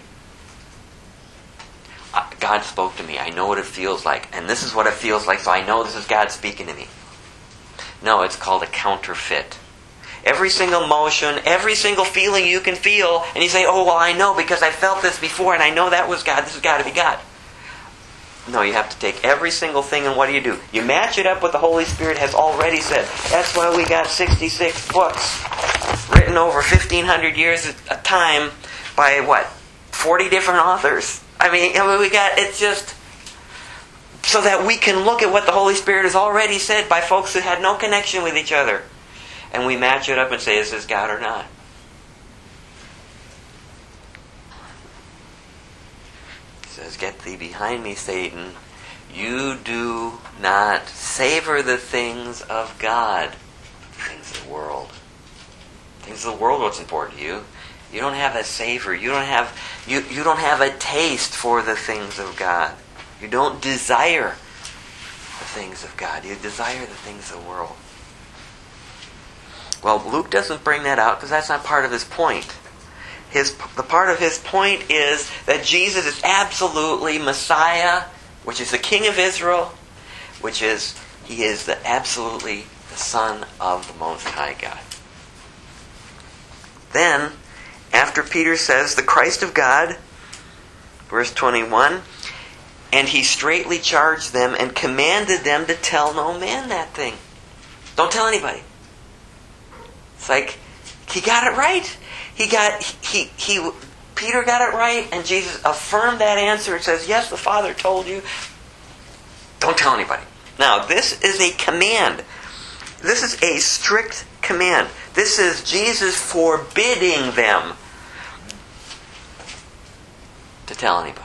God spoke to me. I know what it feels like. And this is what it feels like, so I know this is God speaking to me. No, it's called a counterfeit. Every single motion, every single feeling you can feel, and you say, oh, well, I know because I felt this before, and I know that was God. This has got to be God. No, you have to take every single thing, and what do? You match it up with what the Holy Spirit has already said. That's why we got 66 books written over 1,500 years at a time by, 40 different authors. I mean, we got, it's just so that we can look at what the Holy Spirit has already said by folks who had no connection with each other. And we match it up and say, is this God or not? It says, get thee behind me, Satan. You do not savor the things of God. Things of the world. Things of the world, what's important to you. You don't have a savor. You don't have a taste for the things of God. You don't desire the things of God. You desire the things of the world. Well, Luke doesn't bring that out because that's not part of his point. The part of his point is that Jesus is absolutely Messiah, which is the King of Israel, he is absolutely the Son of the Most High God. Then, after Peter says, the Christ of God, verse 21, and he straitly charged them and commanded them to tell no man that thing. Don't tell anybody. It's like, he got it right. Peter got it right, and Jesus affirmed that answer and says, yes, the Father told you. Don't tell anybody. Now, this is a command. This is a strict command. This is Jesus forbidding them. to tell anybody.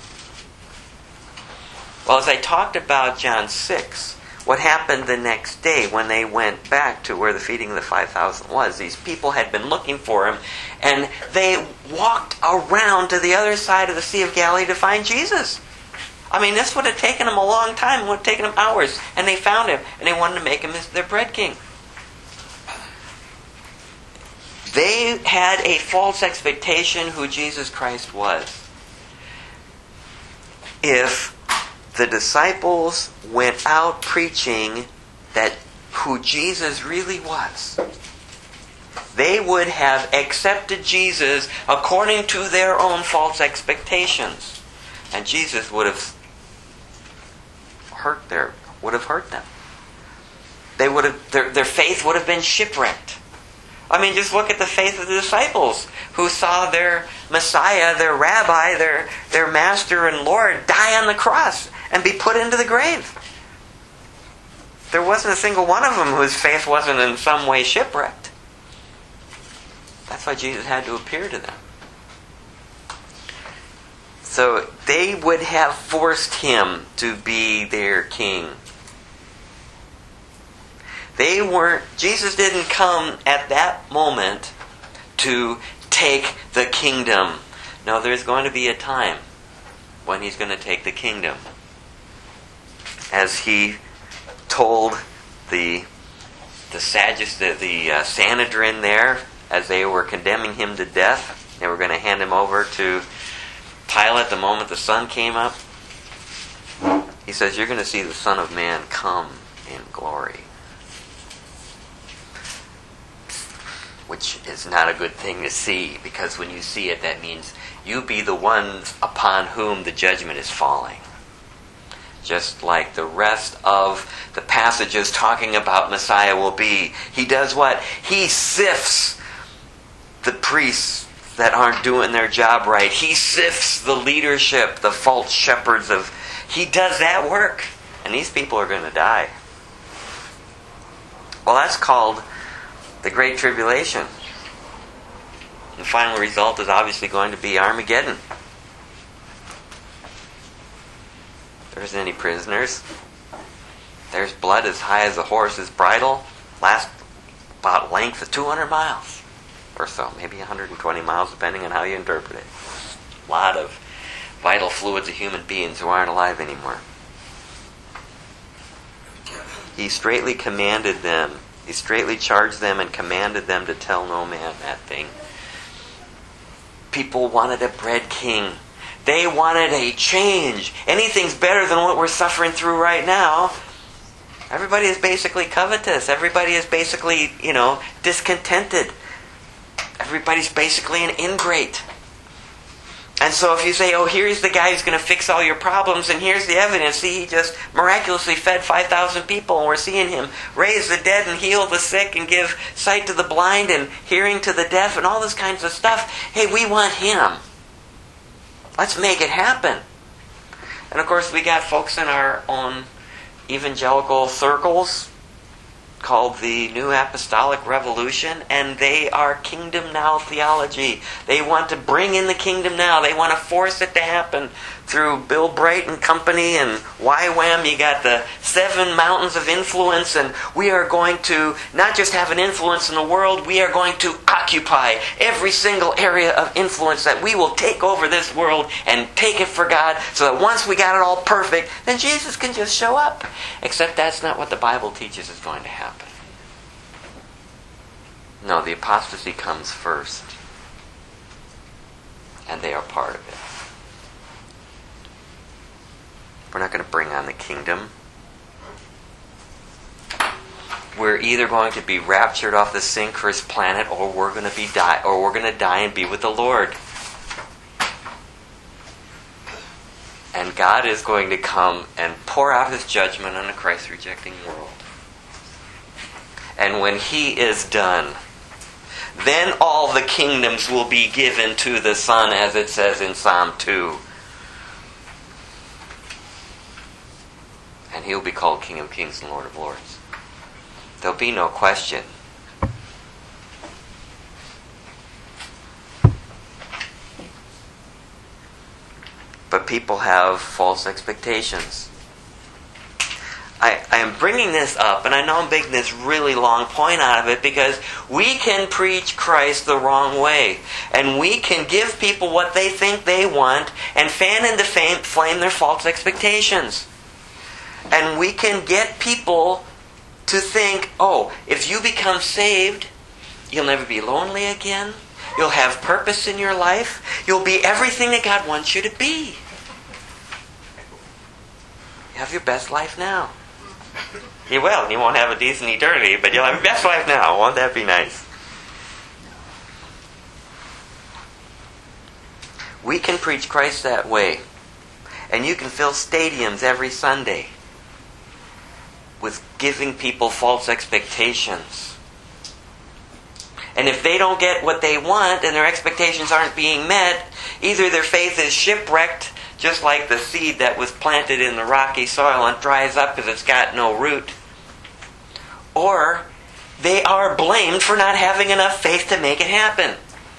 Well, as I talked about John 6, what happened the next day when they went back to where the feeding of the 5,000 was, these people had been looking for him, and they walked around to the other side of the Sea of Galilee to find Jesus. I mean, this would have taken them a long time. It would have taken them hours. And they found him, and they wanted to make him their bread king. They had a false expectation who Jesus Christ was. If the disciples went out preaching that who Jesus really was, they would have accepted Jesus according to their own false expectations. And Jesus would have hurt them. They would have their faith would have been shipwrecked. I mean, just look at the faith of the disciples who saw their Messiah, their rabbi, their master and Lord die on the cross and be put into the grave. There wasn't a single one of them whose faith wasn't in some way shipwrecked. That's why Jesus had to appear to them. So they would have forced him to be their king. Jesus didn't come at that moment to take the kingdom. No, there's going to be a time when he's going to take the kingdom. As he told the Sanhedrin there, as they were condemning him to death, they were going to hand him over to Pilate the moment the sun came up. He says, "You're going to see the Son of Man come in glory." Which is not a good thing to see, because when you see it, that means you be the ones upon whom the judgment is falling. Just like the rest of the passages talking about Messiah will be. He does what? He sifts the priests that aren't doing their job right. He sifts the leadership, the false shepherds of... He does that work. And these people are going to die. Well, that's called the Great Tribulation. The final result is obviously going to be Armageddon. There isn't any prisoners. There's blood as high as a horse's bridle. Lasts about length of 200 miles or so. Maybe 120 miles, depending on how you interpret it. A lot of vital fluids of human beings who aren't alive anymore. He straightly commanded them. He straightly charged them and commanded them to tell no man that thing. People wanted a bread king. They wanted a change. Anything's better than what we're suffering through right now. Everybody is basically covetous. Everybody is basically, discontented. Everybody's basically an ingrate. And so if you say, oh, here's the guy who's going to fix all your problems, and here's the evidence. See, he just miraculously fed 5,000 people, and we're seeing him raise the dead and heal the sick and give sight to the blind and hearing to the deaf and all this kinds of stuff. Hey, we want him. Let's make it happen. And of course, we got folks in our own evangelical circles called the New Apostolic Revolution, and they are kingdom now theology. They want to bring in the kingdom now. They want to force it to happen through Bill Bright and company and YWAM. You got the 7 mountains of influence, and we are going to not just have an influence in the world, we are going to occupy every single area of influence, that we will take over this world and take it for God, so that once we got it all perfect, then Jesus can just show up. Except that's not what the Bible teaches is going to happen. No, the apostasy comes first. And they are part of it. We're not going to bring on the kingdom. We're either going to be raptured off the sin-cursed planet, or we're going to die and be with the Lord. And God is going to come and pour out His judgment on a Christ-rejecting world. And when He is done, then all the kingdoms will be given to the Son, as it says in Psalm 2. And He'll be called King of Kings and Lord of Lords. There'll be no question. people have false expectations. I am bringing this up, and I know I'm making this really long point out of it, because we can preach Christ the wrong way. And we can give people what they think they want and fan into flame their false expectations. And we can get people to think, oh, if you become saved, you'll never be lonely again. You'll have purpose in your life. You'll be everything that God wants you to be. You have your best life now. You will. You won't have a decent eternity, but you'll have your best life now. Won't that be nice? We can preach Christ that way. And you can fill stadiums every Sunday with giving people false expectations. And if they don't get what they want and their expectations aren't being met, either their faith is shipwrecked, just like the seed that was planted in the rocky soil and dries up because it's got no root, or they are blamed for not having enough faith to make it happen.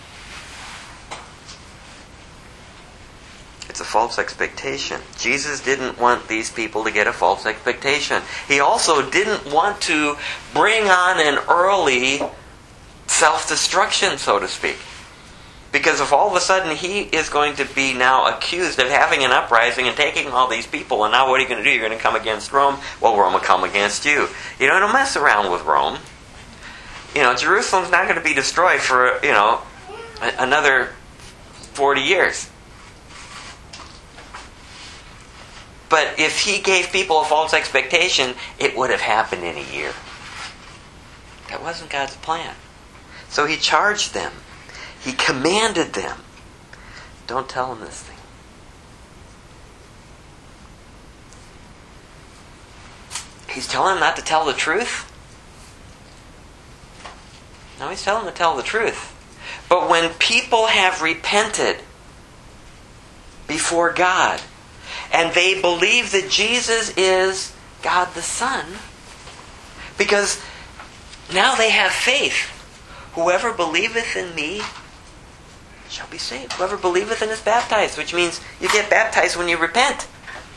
It's a false expectation. Jesus didn't want these people to get a false expectation. He also didn't want to bring on an early self-destruction, so to speak. Because if all of a sudden he is going to be now accused of having an uprising and taking all these people, and now what are you going to do? You're going to come against Rome? Well, Rome will come against you. You know, don't mess around with Rome. You know, Jerusalem's not going to be destroyed for, another 40 years. But if he gave people a false expectation, it would have happened in a year. That wasn't God's plan. So he charged them. He commanded them. Don't tell them this thing. He's telling them not to tell the truth? No, he's telling them to tell the truth. But when people have repented before God, and they believe that Jesus is God the Son, because now they have faith. Whoever believeth in me shall be saved. Whoever believeth and is baptized, which means you get baptized when you repent.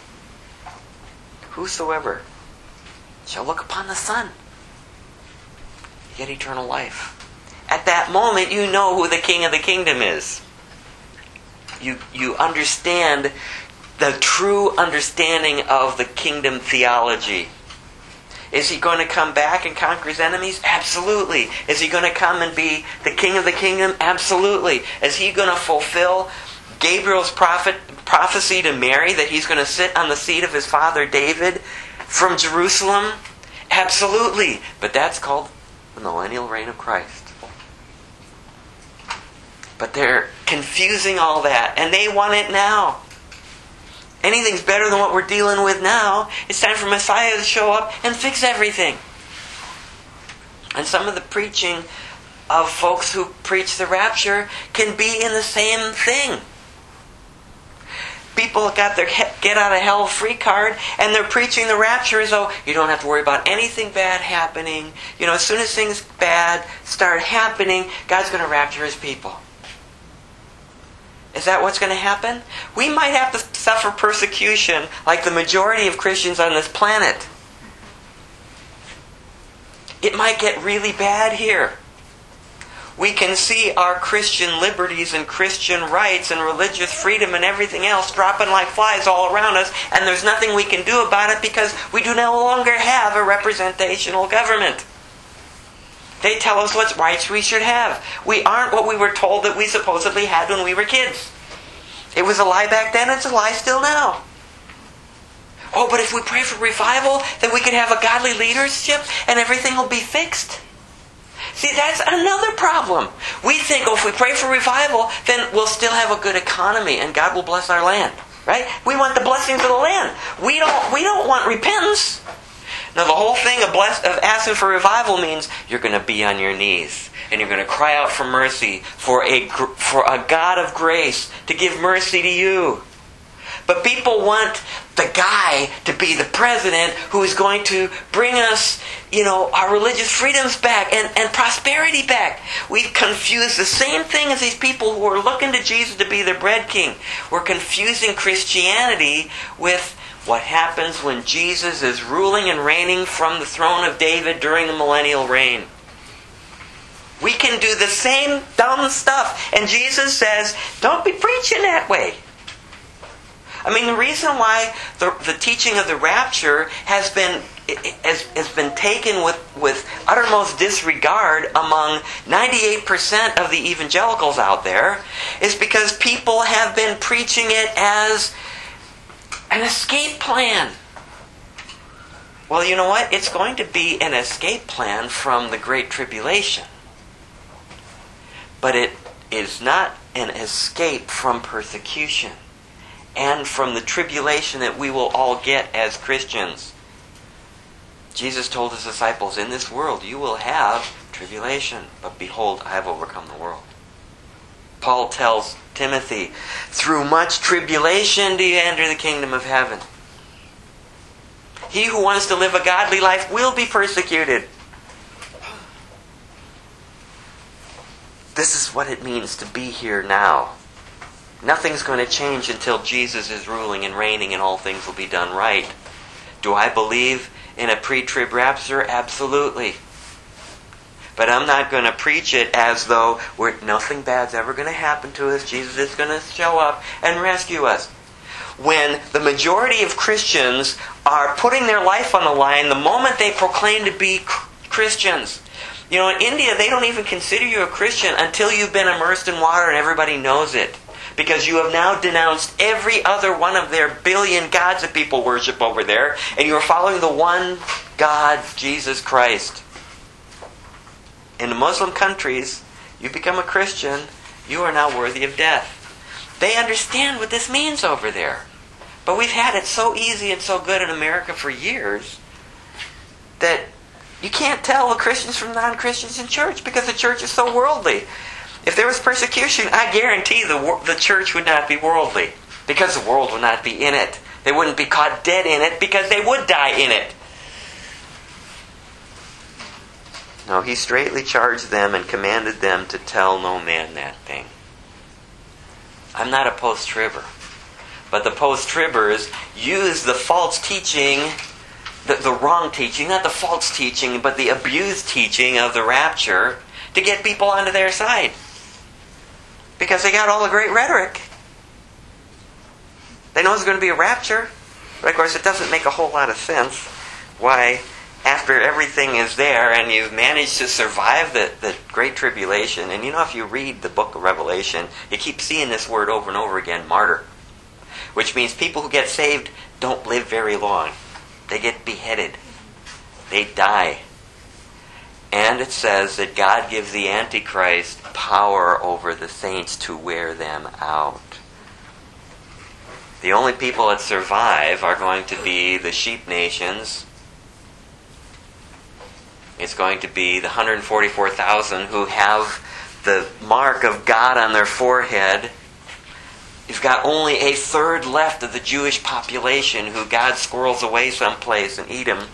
Whosoever shall look upon the Son, you get eternal life. At that moment, you know who the King of the Kingdom is. You understand the true understanding of the kingdom theology. Is he going to come back and conquer his enemies? Absolutely. Is he going to come and be the king of the kingdom? Absolutely. Is he going to fulfill Gabriel's prophecy to Mary that he's going to sit on the seat of his father David from Jerusalem? Absolutely. But that's called the millennial reign of Christ. But they're confusing all that, and they want it now. Anything's better than what we're dealing with now. It's time for Messiah to show up and fix everything. And some of the preaching of folks who preach the rapture can be in the same thing. People got their get out of hell free card, and they're preaching the rapture as though you don't have to worry about anything bad happening. As soon as things bad start happening, God's going to rapture his people. Is that what's going to happen? We might have to suffer persecution like the majority of Christians on this planet. It might get really bad here. We can see our Christian liberties and Christian rights and religious freedom and everything else dropping like flies all around us, and there's nothing we can do about it because we do no longer have a representational government. They tell us what rights we should have. We aren't what we were told that we supposedly had when we were kids. It was a lie back then, it's a lie still now. Oh, but if we pray for revival, then we can have a godly leadership and everything will be fixed. See, that's another problem. We think, if we pray for revival, then we'll still have a good economy and God will bless our land. Right? We want the blessings of the land. We don't want repentance. Now, the whole thing of asking for revival means you're going to be on your knees and you're going to cry out for mercy for a God of grace to give mercy to you. But people want the guy to be the president who is going to bring us our religious freedoms back and prosperity back. We've confused the same thing as these people who are looking to Jesus to be their bread king. We're confusing Christianity with what happens when Jesus is ruling and reigning from the throne of David during the millennial reign. We can do the same dumb stuff. And Jesus says, don't be preaching that way. I mean, the reason why the teaching of the rapture has been taken with uttermost disregard among 98% of the evangelicals out there is because people have been preaching it as an escape plan. Well, you know what? It's going to be an escape plan from the Great Tribulation. But it is not an escape from persecution and from the tribulation that we will all get as Christians. Jesus told his disciples, in this world you will have tribulation, but behold, I have overcome the world. Paul tells Timothy, through much tribulation do you enter the kingdom of heaven. He who wants to live a godly life will be persecuted. This is what it means to be here now. Nothing's going to change until Jesus is ruling and reigning and all things will be done right. Do I believe in a pre-trib rapture? Absolutely. But I'm not going to preach it as though nothing bad's ever going to happen to us. Jesus is going to show up and rescue us. When the majority of Christians are putting their life on the line the moment they proclaim to be Christians. In India, they don't even consider you a Christian until you've been immersed in water and everybody knows it. Because you have now denounced every other one of their billion gods that people worship over there, and you are following the one God, Jesus Christ. In the Muslim countries, you become a Christian, you are now worthy of death. They understand what this means over there. But we've had it so easy and so good in America for years that you can't tell the Christians from non-Christians in church because the church is so worldly. If there was persecution, I guarantee the church would not be worldly because the world would not be in it. They wouldn't be caught dead in it because they would die in it. No, he straightly charged them and commanded them to tell no man that thing. I'm not a post-tribber. But the post-tribbers use the false teaching, the wrong teaching, not the false teaching, but the abused teaching of the rapture to get people onto their side. Because they got all the great rhetoric. They know there's going to be a rapture. But of course it doesn't make a whole lot of sense why, after everything is there and you've managed to survive the Great Tribulation, and if you read the book of Revelation, you keep seeing this word over and over again, martyr. Which means people who get saved don't live very long. They get beheaded. They die. And it says that God gives the Antichrist power over the saints to wear them out. The only people that survive are going to be the sheep nations. It's going to be the 144,000 who have the mark of God on their forehead. You've got only a third left of the Jewish population who God squirrels away someplace and eat them.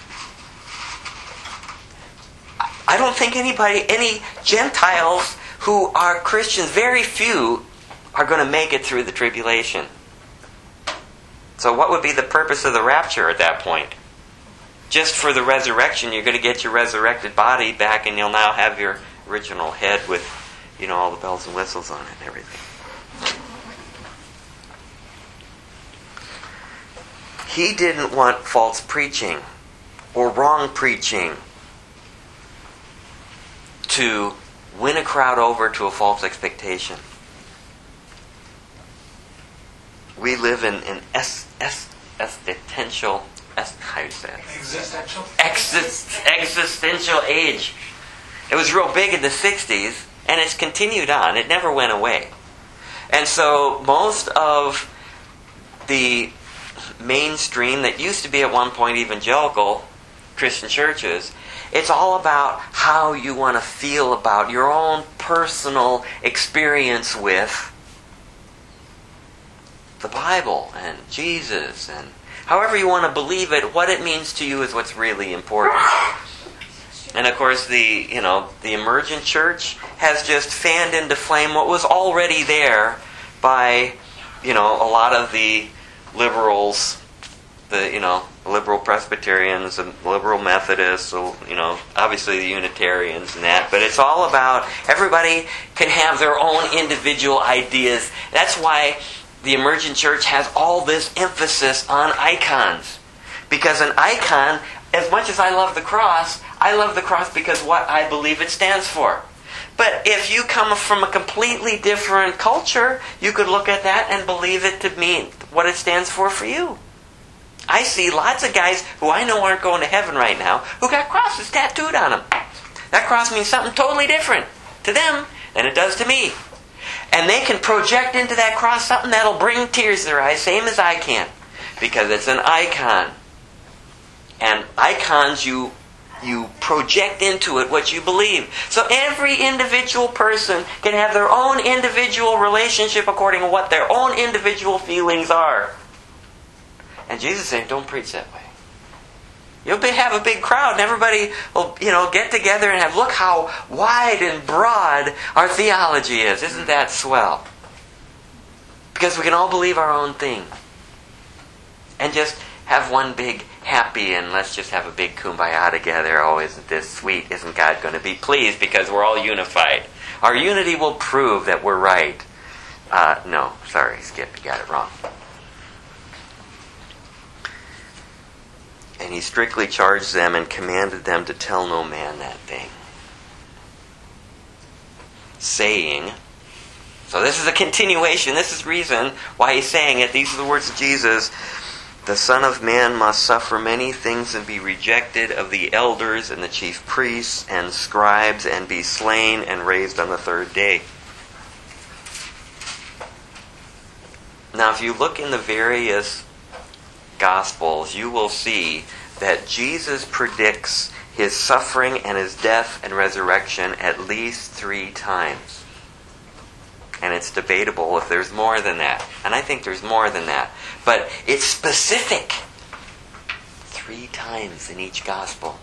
I don't think any Gentiles who are Christians, very few, are going to make it through the tribulation. So what would be the purpose of the rapture at that point? Just for the resurrection, you're going to get your resurrected body back and you'll now have your original head with, all the bells and whistles on it and everything. He didn't want false preaching or wrong preaching to win a crowd over to a false expectation. We live in an existential age. It was real big in the 60s, and it's continued on. It never went away. And so most of the mainstream that used to be at one point evangelical Christian churches, it's all about how you want to feel about your own personal experience with the Bible and Jesus and however you want to believe it, what it means to you is what's really important. And of course, the emergent church has just fanned into flame what was already there by, a lot of the liberals, the liberal Presbyterians and liberal Methodists, obviously the Unitarians and that. But it's all about everybody can have their own individual ideas. That's why the emergent church has all this emphasis on icons. Because an icon, as much as I love the cross because what I believe it stands for. But if you come from a completely different culture, you could look at that and believe it to mean what it stands for you. I see lots of guys who I know aren't going to heaven right now who got crosses tattooed on them. That cross means something totally different to them than it does to me. And they can project into that cross something that'll bring tears to their eyes, same as I can. Because it's an icon. And icons, you project into it what you believe. So every individual person can have their own individual relationship according to what their own individual feelings are. And Jesus is saying, don't preach that way. You'll have a big crowd and everybody will, get together and look how wide and broad our theology is. Isn't that swell? Because we can all believe our own thing. And just have one big happy and let's just have a big kumbaya together. Oh, isn't this sweet? Isn't God going to be pleased because we're all unified? Our unity will prove that we're right. No, sorry, Skip, you got it wrong. And he strictly charged them and commanded them to tell no man that thing. Saying, so this is a continuation, this is reason why he's saying it. These are the words of Jesus. The Son of Man must suffer many things and be rejected of the elders and the chief priests and scribes and be slain and raised on the third day. Now if you look in the various Gospels, you will see that Jesus predicts his suffering and his death and resurrection at least 3 times. And it's debatable if there's more than that. And I think there's more than that. But it's specific. 3 times in each Gospel.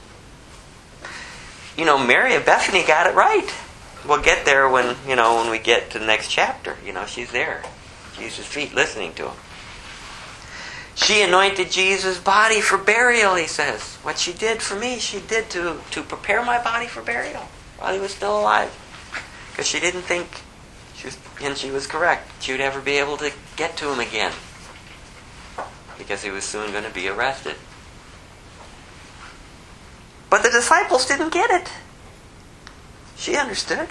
Mary of Bethany got it right. We'll get there when we get to the next chapter. She's there. Jesus' feet listening to him. She anointed Jesus' body for burial, he says. What she did for me, she did to prepare my body for burial while he was still alive. Because she didn't think, she was correct, she would ever be able to get to him again. Because he was soon going to be arrested. But the disciples didn't get it. She understood.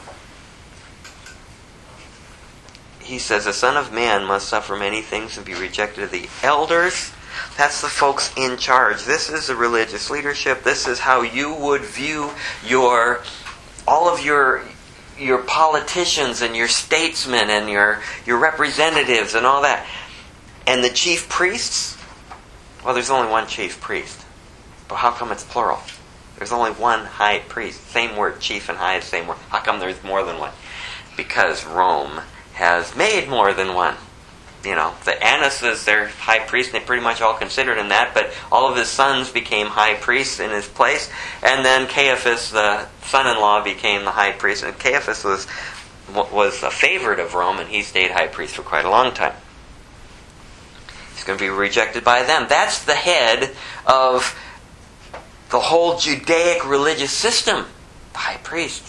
He says, the Son of Man must suffer many things and be rejected of the elders. That's the folks in charge. This is the religious leadership. This is how you would view all of your politicians and your statesmen and your representatives and all that. And the chief priests, well, there's only one chief priest. But how come it's plural? There's only one high priest. Same word, chief and high is the same word. How come there's more than one? Because Rome has made more than one. The Annas is their high priest, and they pretty much all considered him that, but all of his sons became high priests in his place, and then Caiaphas, the son-in-law, became the high priest, and Caiaphas was a favorite of Rome, and he stayed high priest for quite a long time. He's going to be rejected by them. That's the head of the whole Judaic religious system, the high priest.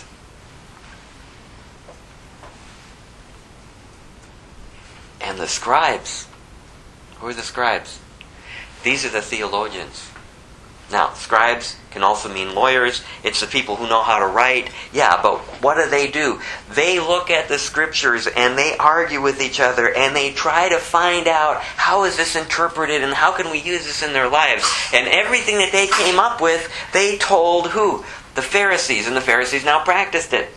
And the scribes. Who are the scribes? These are the theologians. Now, scribes can also mean lawyers. It's the people who know how to write. Yeah, but what do? They look at the scriptures and they argue with each other and they try to find out how is this interpreted and how can we use this in their lives. And everything that they came up with, they told who? The Pharisees. And the Pharisees now practiced it.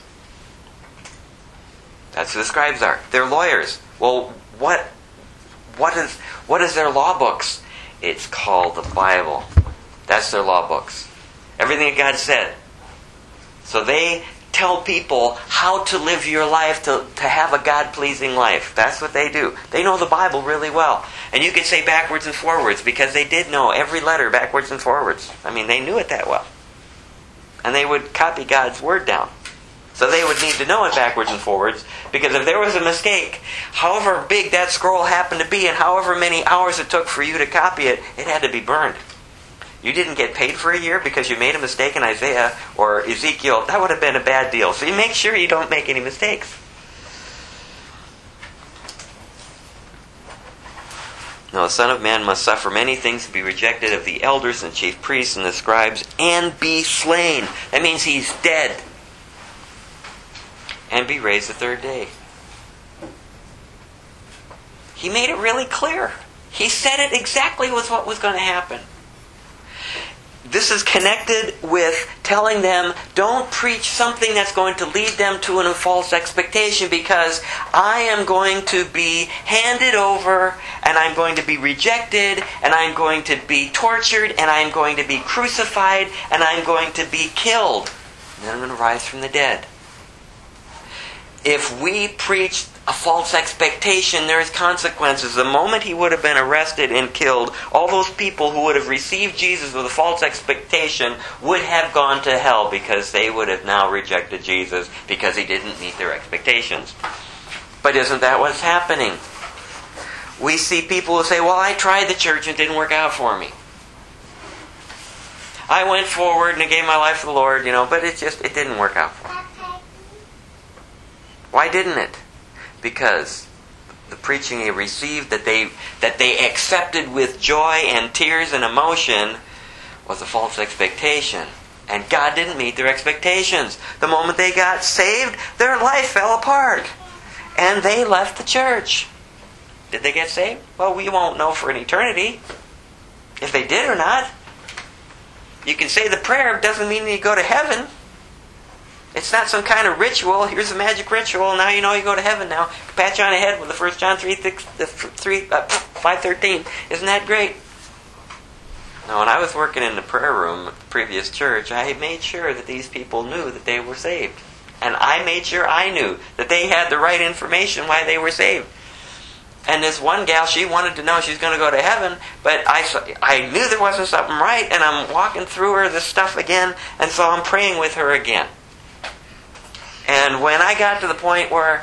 That's who the scribes are. They're lawyers. Well, what is their law books? It's called the Bible. That's their law books. Everything that God said. So they tell people how to live your life to have a God-pleasing life. That's what they do. They know the Bible really well. And you could say backwards and forwards because they did know every letter backwards and forwards. I mean, they knew it that well. And they would copy God's Word down. So they would need to know it backwards and forwards, because if there was a mistake, however big that scroll happened to be and however many hours it took for you to copy it, it had to be burned. You didn't get paid for a year because you made a mistake in Isaiah or Ezekiel. That would have been a bad deal. So you make sure you don't make any mistakes. Now the Son of Man must suffer many things and be rejected of the elders and chief priests and the scribes and be slain. That means he's dead. And be raised the third day. He made it really clear. He said it exactly with what was going to happen. This is connected with telling them, don't preach something that's going to lead them to a false expectation, because I am going to be handed over, and I'm going to be rejected, and I'm going to be tortured, and I'm going to be crucified, and I'm going to be killed. And then I'm going to rise from the dead. If we preach a false expectation, there's consequences. The moment he would have been arrested and killed, all those people who would have received Jesus with a false expectation would have gone to hell, because they would have now rejected Jesus because he didn't meet their expectations. But isn't that what's happening? We see people who say, well, I tried the church and it didn't work out for me. I went forward and I gave my life to the Lord, but it didn't work out for me. Why didn't it? Because the preaching they received, that they accepted with joy and tears and emotion, was a false expectation. And God didn't meet their expectations. The moment they got saved, their life fell apart. And they left the church. Did they get saved? Well, we won't know for an eternity if they did or not. You can say the prayer, doesn't mean you go to heaven. It's not some kind of ritual. Here's a magic ritual. Now you know you go to heaven now. Pat you on the head with the 1 John 5:13. Isn't that great? Now, when I was working in the prayer room at the previous church, I made sure that these people knew that they were saved. And I made sure I knew that they had the right information why they were saved. And this one gal, she wanted to know she's going to go to heaven, but I knew there wasn't something right, and I'm walking through her this stuff again, and so I'm praying with her again. And when I got to the point where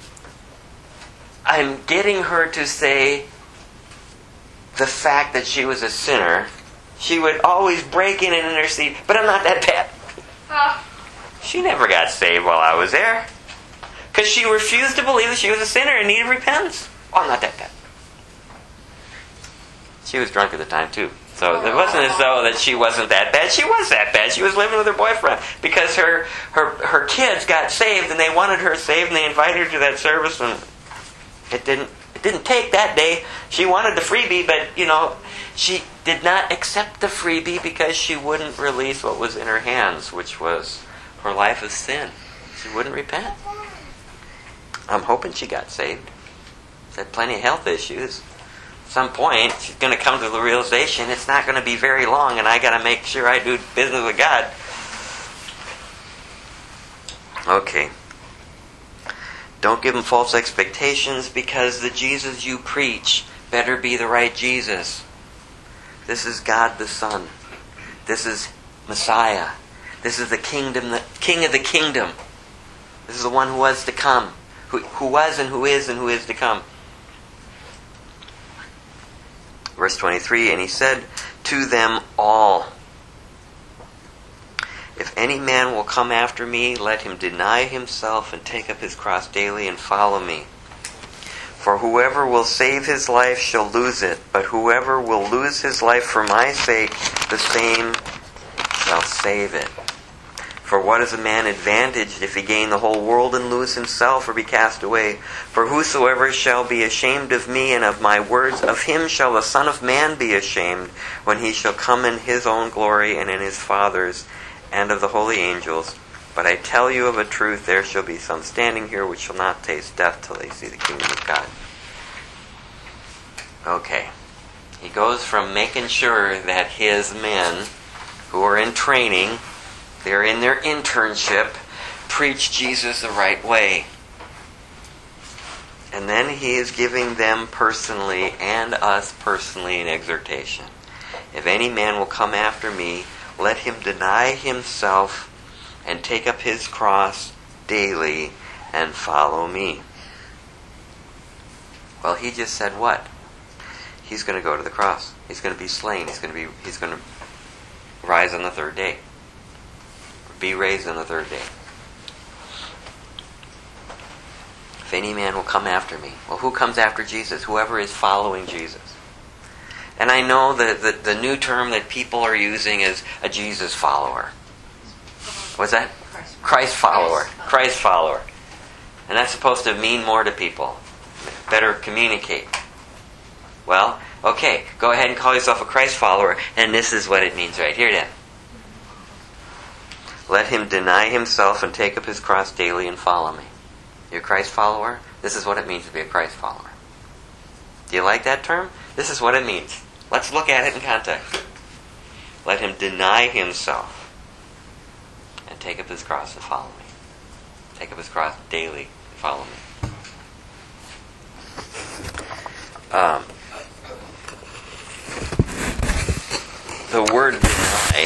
I'm getting her to say the fact that she was a sinner, she would always break in and intercede, but I'm not that bad. She never got saved while I was there, because she refused to believe that she was a sinner and needed repentance. Oh, I'm not that bad. She was drunk at the time too. So it wasn't as though that she wasn't that bad. She was that bad. She was living with her boyfriend because her kids got saved and they wanted her saved and they invited her to that service, and it didn't take that day. She wanted the freebie, but she did not accept the freebie because she wouldn't release what was in her hands, which was her life of sin. She wouldn't repent. I'm hoping she got saved. She had plenty of health issues. At some point, she's going to come to the realization it's not going to be very long, and I got to make sure I do business with God. Okay. Don't give them false expectations, because the Jesus you preach better be the right Jesus. This is God the Son. This is Messiah. This is the kingdom, the King of the kingdom. This is the one who was to come, who was and who is to come. Verse 23, and he said to them all, if any man will come after me, let him deny himself and take up his cross daily and follow me. For whoever will save his life shall lose it, but whoever will lose his life for my sake, the same shall save it. For what is a man advantaged if he gain the whole world and lose himself or be cast away? For whosoever shall be ashamed of me and of my words, of him shall the Son of Man be ashamed, when he shall come in his own glory and in his Father's, and of the holy angels. But I tell you of a truth, there shall be some standing here which shall not taste death till they see the kingdom of God. Okay. He goes from making sure that his men who are in training, they're in their internship, preach Jesus the right way. And then he is giving them personally and us personally an exhortation. If any man will come after me, let him deny himself and take up his cross daily and follow me. Well, he just said what? He's going to go to the cross. He's going to be slain. He's going to rise on the third day. Be raised on the third day. If any man will come after me. Well, who comes after Jesus? Whoever is following Jesus. And I know that the new term that people are using is a Jesus follower. What's that? Christ follower. Christ follower. And that's supposed to mean more to people. Better communicate. Well, okay, go ahead and call yourself a Christ follower, and this is what it means right here then. Let him deny himself and take up his cross daily and follow me. You're a Christ follower? This is what it means to be a Christ follower. Do you like that term? This is what it means. Let's look at it in context. Let him deny himself and take up his cross and follow me. Take up his cross daily and follow me. The word deny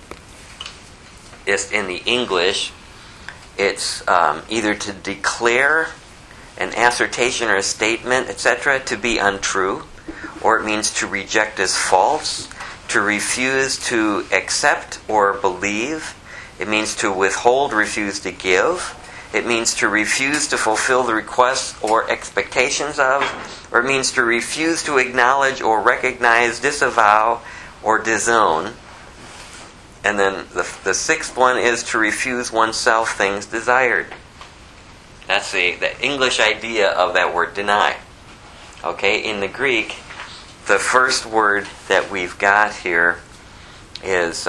is in the English. It's either to declare an assertion or a statement, etc., to be untrue, or it means to reject as false, to refuse to accept or believe. It means to withhold, refuse to give. It means to refuse to fulfill the requests or expectations of, or it means to refuse to acknowledge or recognize, disavow, or disown. And then the sixth one is to refuse oneself things desired. That's the English idea of that word deny. Okay, in the Greek, the first word that we've got here is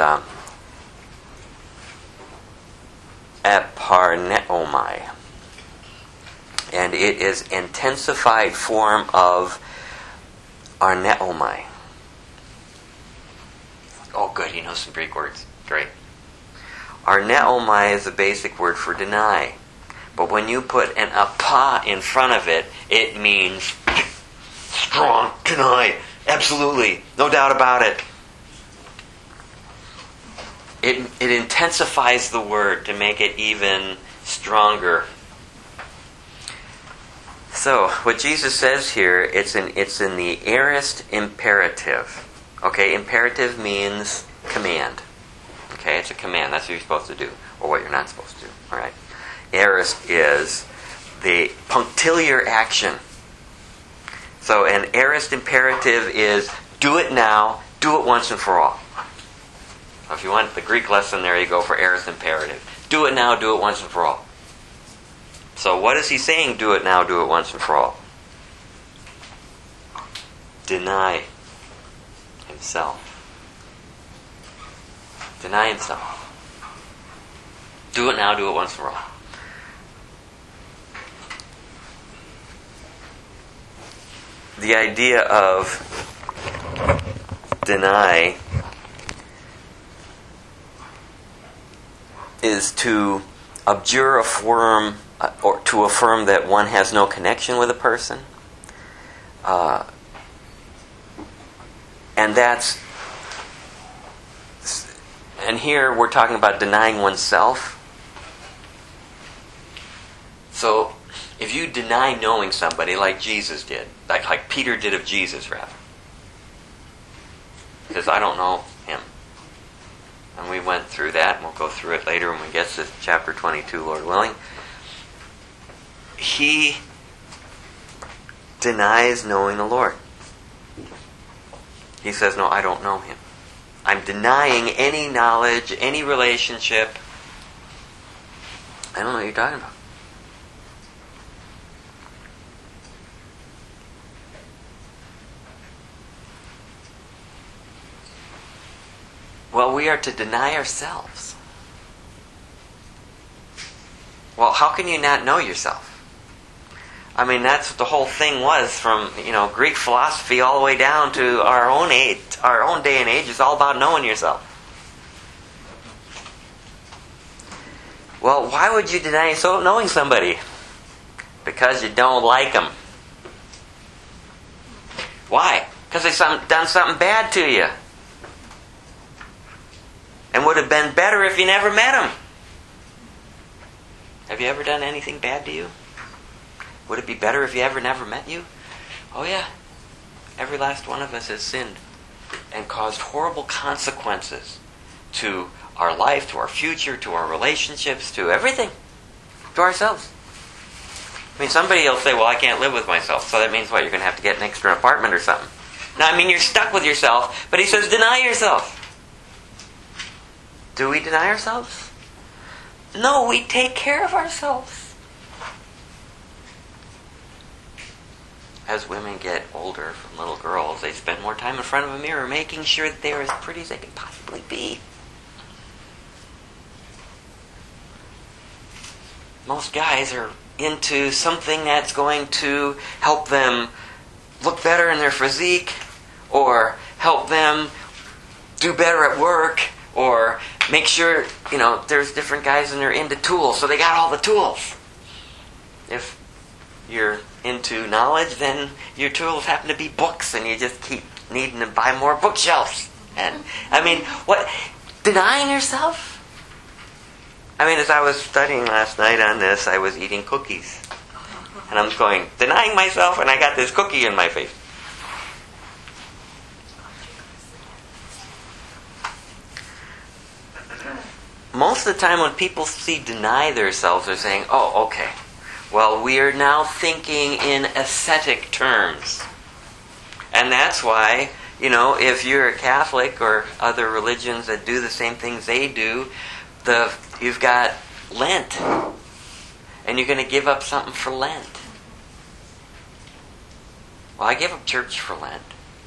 eparneomai. And it is intensified form of arneomai. Oh, good, he knows some Greek words. Great. Arneomai is the basic word for deny. But when you put an apa in front of it, it means strong, deny, absolutely, no doubt about it. It intensifies the word to make it even stronger. So, what Jesus says here, it's in the aorist imperative. Okay, imperative means command. Okay, it's a command. That's what you're supposed to do, or what you're not supposed to do. All right. Aorist is the punctiliar action. So an aorist imperative is do it now, do it once and for all. If you want the Greek lesson, there you go for aorist imperative. Do it now, do it once and for all. So what is he saying, do it now, do it once and for all? Deny himself. Deny himself. Do it now, do it once for all. The idea of deny is to abjure, affirm, or to affirm that one has no connection with a person. And here we're talking about denying oneself. So, if you deny knowing somebody like Jesus did, like Peter did of Jesus, rather, because I don't know him. And we went through that, and we'll go through it later when we get to chapter 22, Lord willing. He denies knowing the Lord. He says, no, I don't know him. I'm denying any knowledge, any relationship. I don't know what you're talking about. Well, we are to deny ourselves. Well, how can you not know yourself? I mean, that's what the whole thing was from, Greek philosophy all the way down to our own age, our own day and age. It's all about knowing yourself. Well, why would you deny knowing somebody? Because you don't like them. Why? Because they've done something bad to you. And would have been better if you never met them. Have you ever done anything bad to you? Would it be better if you never met you? Oh yeah. Every last one of us has sinned and caused horrible consequences to our life, to our future, to our relationships, to everything. To ourselves. I mean, somebody will say, well, I can't live with myself. So that means what? You're going to have to get an extra apartment or something. No, I mean, you're stuck with yourself. But he says, deny yourself. Do we deny ourselves? No, we take care of ourselves. As women get older from little girls, they spend more time in front of a mirror making sure that they're as pretty as they can possibly be. Most guys are into something that's going to help them look better in their physique, or help them do better at work, or make sure, there's different guys and they're into tools, so they got all the tools. If you're into knowledge, then your tools happen to be books, and you just keep needing to buy more bookshelves. And, what? Denying yourself? As I was studying last night on this, I was eating cookies. And I'm going, denying myself, and I got this cookie in my face. Most of the time when people see deny themselves, they're saying, oh, okay. Well, we are now thinking in ascetic terms. And that's why, if you're a Catholic or other religions that do the same things they do, you've got Lent. And you're going to give up something for Lent. Well, I give up church for Lent.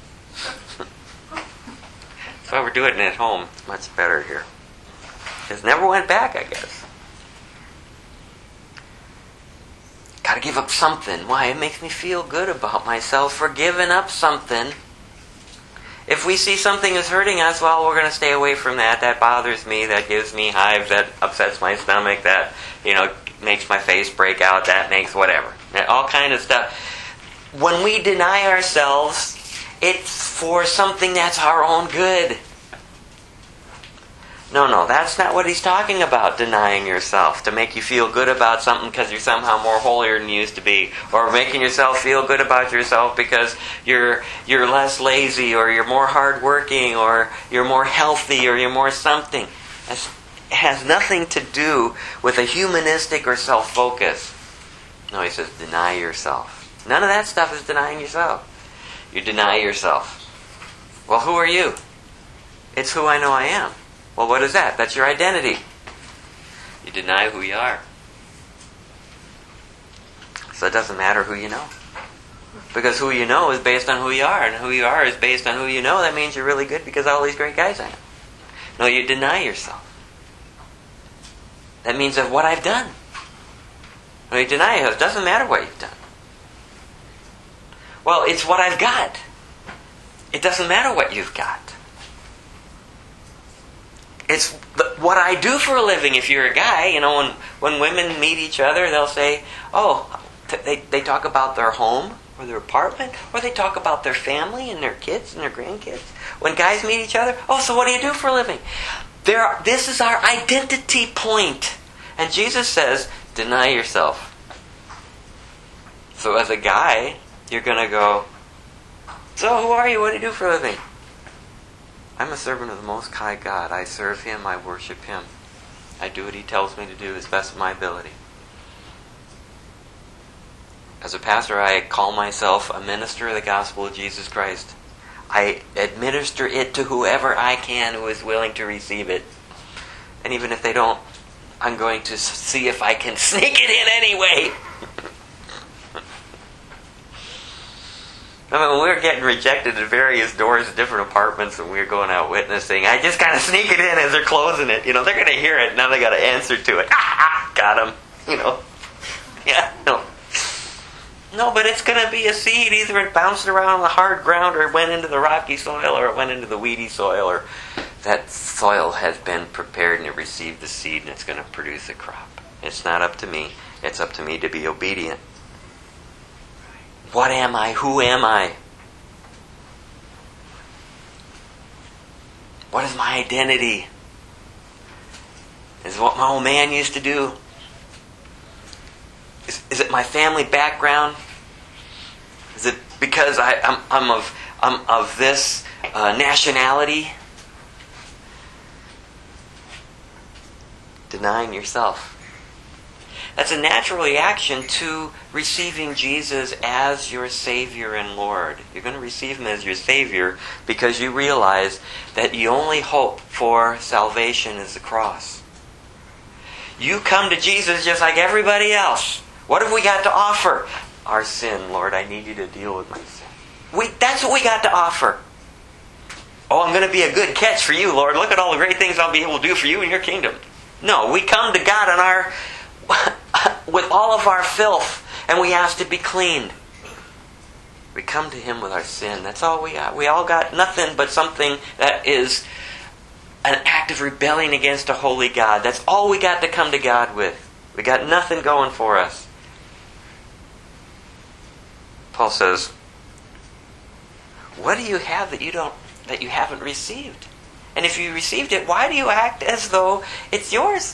So we're doing it at home. It's much better here. Just never went back, I guess. Got to give up something. Why? It makes me feel good about myself for giving up something. If we see something is hurting us, well, we're going to stay away from that. That bothers me. That gives me hives. That upsets my stomach. That, makes my face break out. That makes whatever. All kind of stuff. When we deny ourselves, it's for something that's our own good. No, that's not what he's talking about, denying yourself. To make you feel good about something because you're somehow more holier than you used to be. Or making yourself feel good about yourself because you're less lazy, or you're more hardworking, or you're more healthy, or you're more something. It has nothing to do with a humanistic or self-focus. No, he says, deny yourself. None of that stuff is denying yourself. You deny yourself. Well, who are you? It's who I know I am. Well, what is that? That's your identity. You deny who you are. So it doesn't matter who you know. Because who you know is based on who you are. And who you are is based on who you know. That means you're really good because of all these great guys I know. No, you deny yourself. That means of what I've done. No, you deny yourself. It doesn't matter what you've done. Well, it's what I've got. It doesn't matter what you've got. It's what I do for a living. If you're a guy, when women meet each other, they'll say, they talk about their home or their apartment, or they talk about their family and their kids and their grandkids. When guys meet each other, so what do you do for a living? This is our identity point. And Jesus says, deny yourself. So as a guy, you're going to go, so who are you? What do you do for a living? I'm a servant of the Most High God. I serve Him. I worship Him. I do what He tells me to do as best of my ability. As a pastor, I call myself a minister of the gospel of Jesus Christ. I administer it to whoever I can who is willing to receive it. And even if they don't, I'm going to see if I can sneak it in anyway. When we were getting rejected at various doors at different apartments and we were going out witnessing, I just kind of sneak it in as they're closing it. They're going to hear it. Now they got to answer to it. Got them. Yeah, no. No, but it's going to be a seed. Either it bounced around on the hard ground, or it went into the rocky soil, or it went into the weedy soil, or that soil has been prepared and it received the seed and it's going to produce a crop. It's not up to me. It's up to me to be obedient. What am I? Who am I? What is my identity? Is it what my old man used to do? Is it my family background? Is it because I'm of this nationality? Denying yourself. That's a natural reaction to receiving Jesus as your Savior and Lord. You're going to receive Him as your Savior because you realize that the only hope for salvation is the cross. You come to Jesus just like everybody else. What have we got to offer? Our sin, Lord. I need you to deal with my sin. That's what we got to offer. Oh, I'm going to be a good catch for you, Lord. Look at all the great things I'll be able to do for you in your kingdom. No, we come to God with all of our filth, and we ask to be cleaned. We come to Him with our sin. That's all we got. We all got nothing but something that is an act of rebelling against a holy God. That's all we got to come to God with. We got nothing going for us. Paul says, what do you have that you haven't received? And if you received it, why do you act as though it's yours?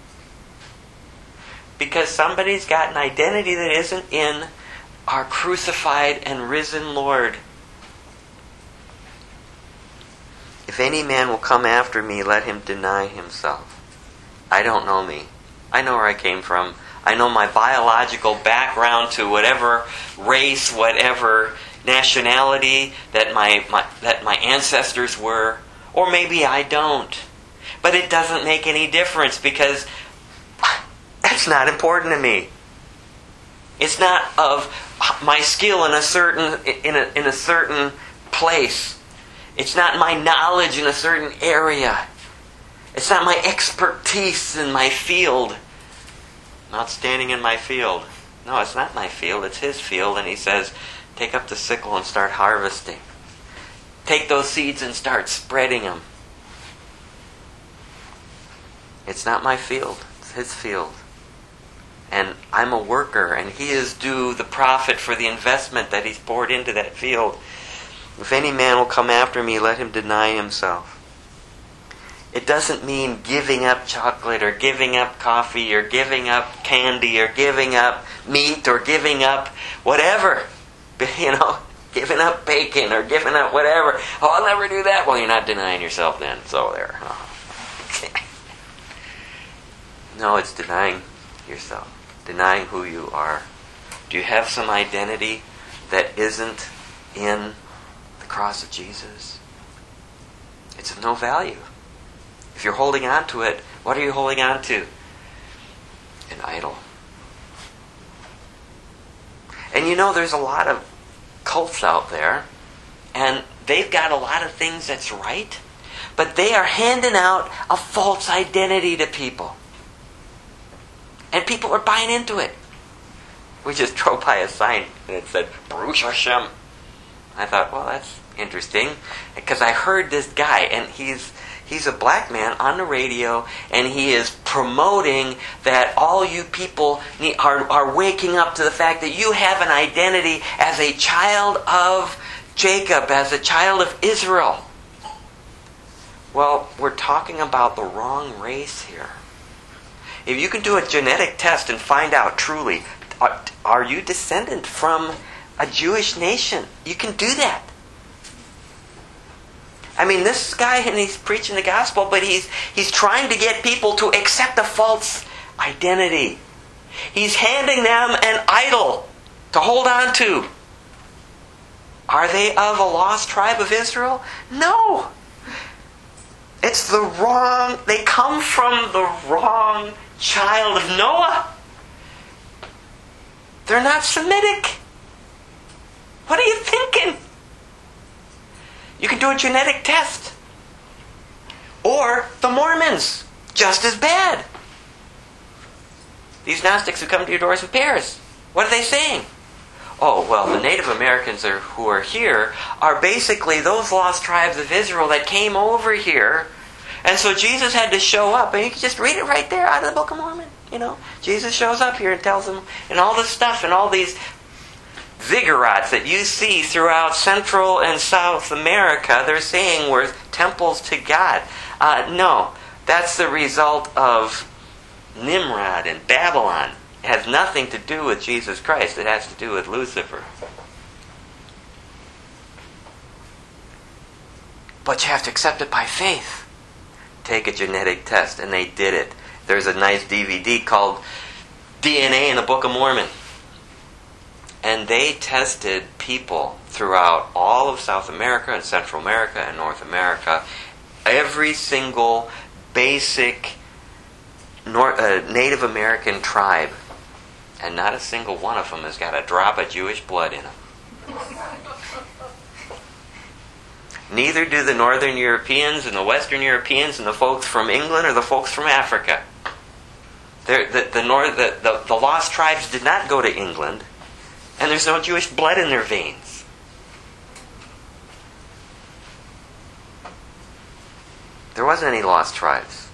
Because somebody's got an identity that isn't in our crucified and risen Lord. If any man will come after me, let him deny himself. I don't know me. I know where I came from. I know my biological background to whatever race, whatever nationality that my ancestors were. Or maybe I don't. But it doesn't make any difference because that's not important to me. It's not of my skill in a certain place. It's not my knowledge in a certain area. It's not my expertise in my field. I'm not standing in my field. No, it's not my field. It's His field. And He says, take up the sickle and start harvesting. Take those seeds and start spreading them. It's not my field. It's His field. And I'm a worker, and He is due the profit for the investment that He's poured into that field. If any man will come after me, let him deny himself. It doesn't mean giving up chocolate or giving up coffee or giving up candy or giving up meat or giving up whatever. Giving up bacon or giving up whatever. Oh, I'll never do that. Well, you're not denying yourself then. So there. Oh. No, it's denying yourself. Denying who you are. Do you have some identity that isn't in the cross of Jesus? It's of no value. If you're holding on to it, what are you holding on to? An idol. And there's a lot of cults out there, and they've got a lot of things that's right, but they are handing out a false identity to people. And people are buying into it. We just drove by a sign and it said, Baruch Hashem. I thought, well, that's interesting. Because I heard this guy, and he's a black man on the radio, and he is promoting that all you people are waking up to the fact that you have an identity as a child of Jacob, as a child of Israel. Well, we're talking about the wrong race here. If you can do a genetic test and find out truly, are you descendant from a Jewish nation? You can do that. I mean, this guy, and he's preaching the gospel, but he's trying to get people to accept a false identity. He's handing them an idol to hold on to. Are they of a lost tribe of Israel? No. It's the wrong, they come from the wrong child of Noah. They're not Semitic. What are you thinking? You can do a genetic test. Or the Mormons, just as bad. These Gnostics who come to your doors with pears, what are they saying? oh, well, the Native Americans who are here are basically those lost tribes of Israel that came over here. And so Jesus had to show up. And you can just read it right there out of the Book of Mormon. Jesus shows up here and tells them, and all this stuff and all these ziggurats that you see throughout Central and South America, they're saying were temples to God. No, that's the result of Nimrod and Babylon. It has nothing to do with Jesus Christ. It has to do with Lucifer. But you have to accept it by faith. Take a genetic test, and they did it. There's a nice DVD called DNA in the Book of Mormon. And they tested people throughout all of South America and Central America and North America. Every single basic Native American tribe. And not a single one of them has got a drop of Jewish blood in them. Neither do the Northern Europeans and the Western Europeans and the folks from England or the folks from Africa. The lost tribes did not go to England, and there's no Jewish blood in their veins. There wasn't any lost tribes.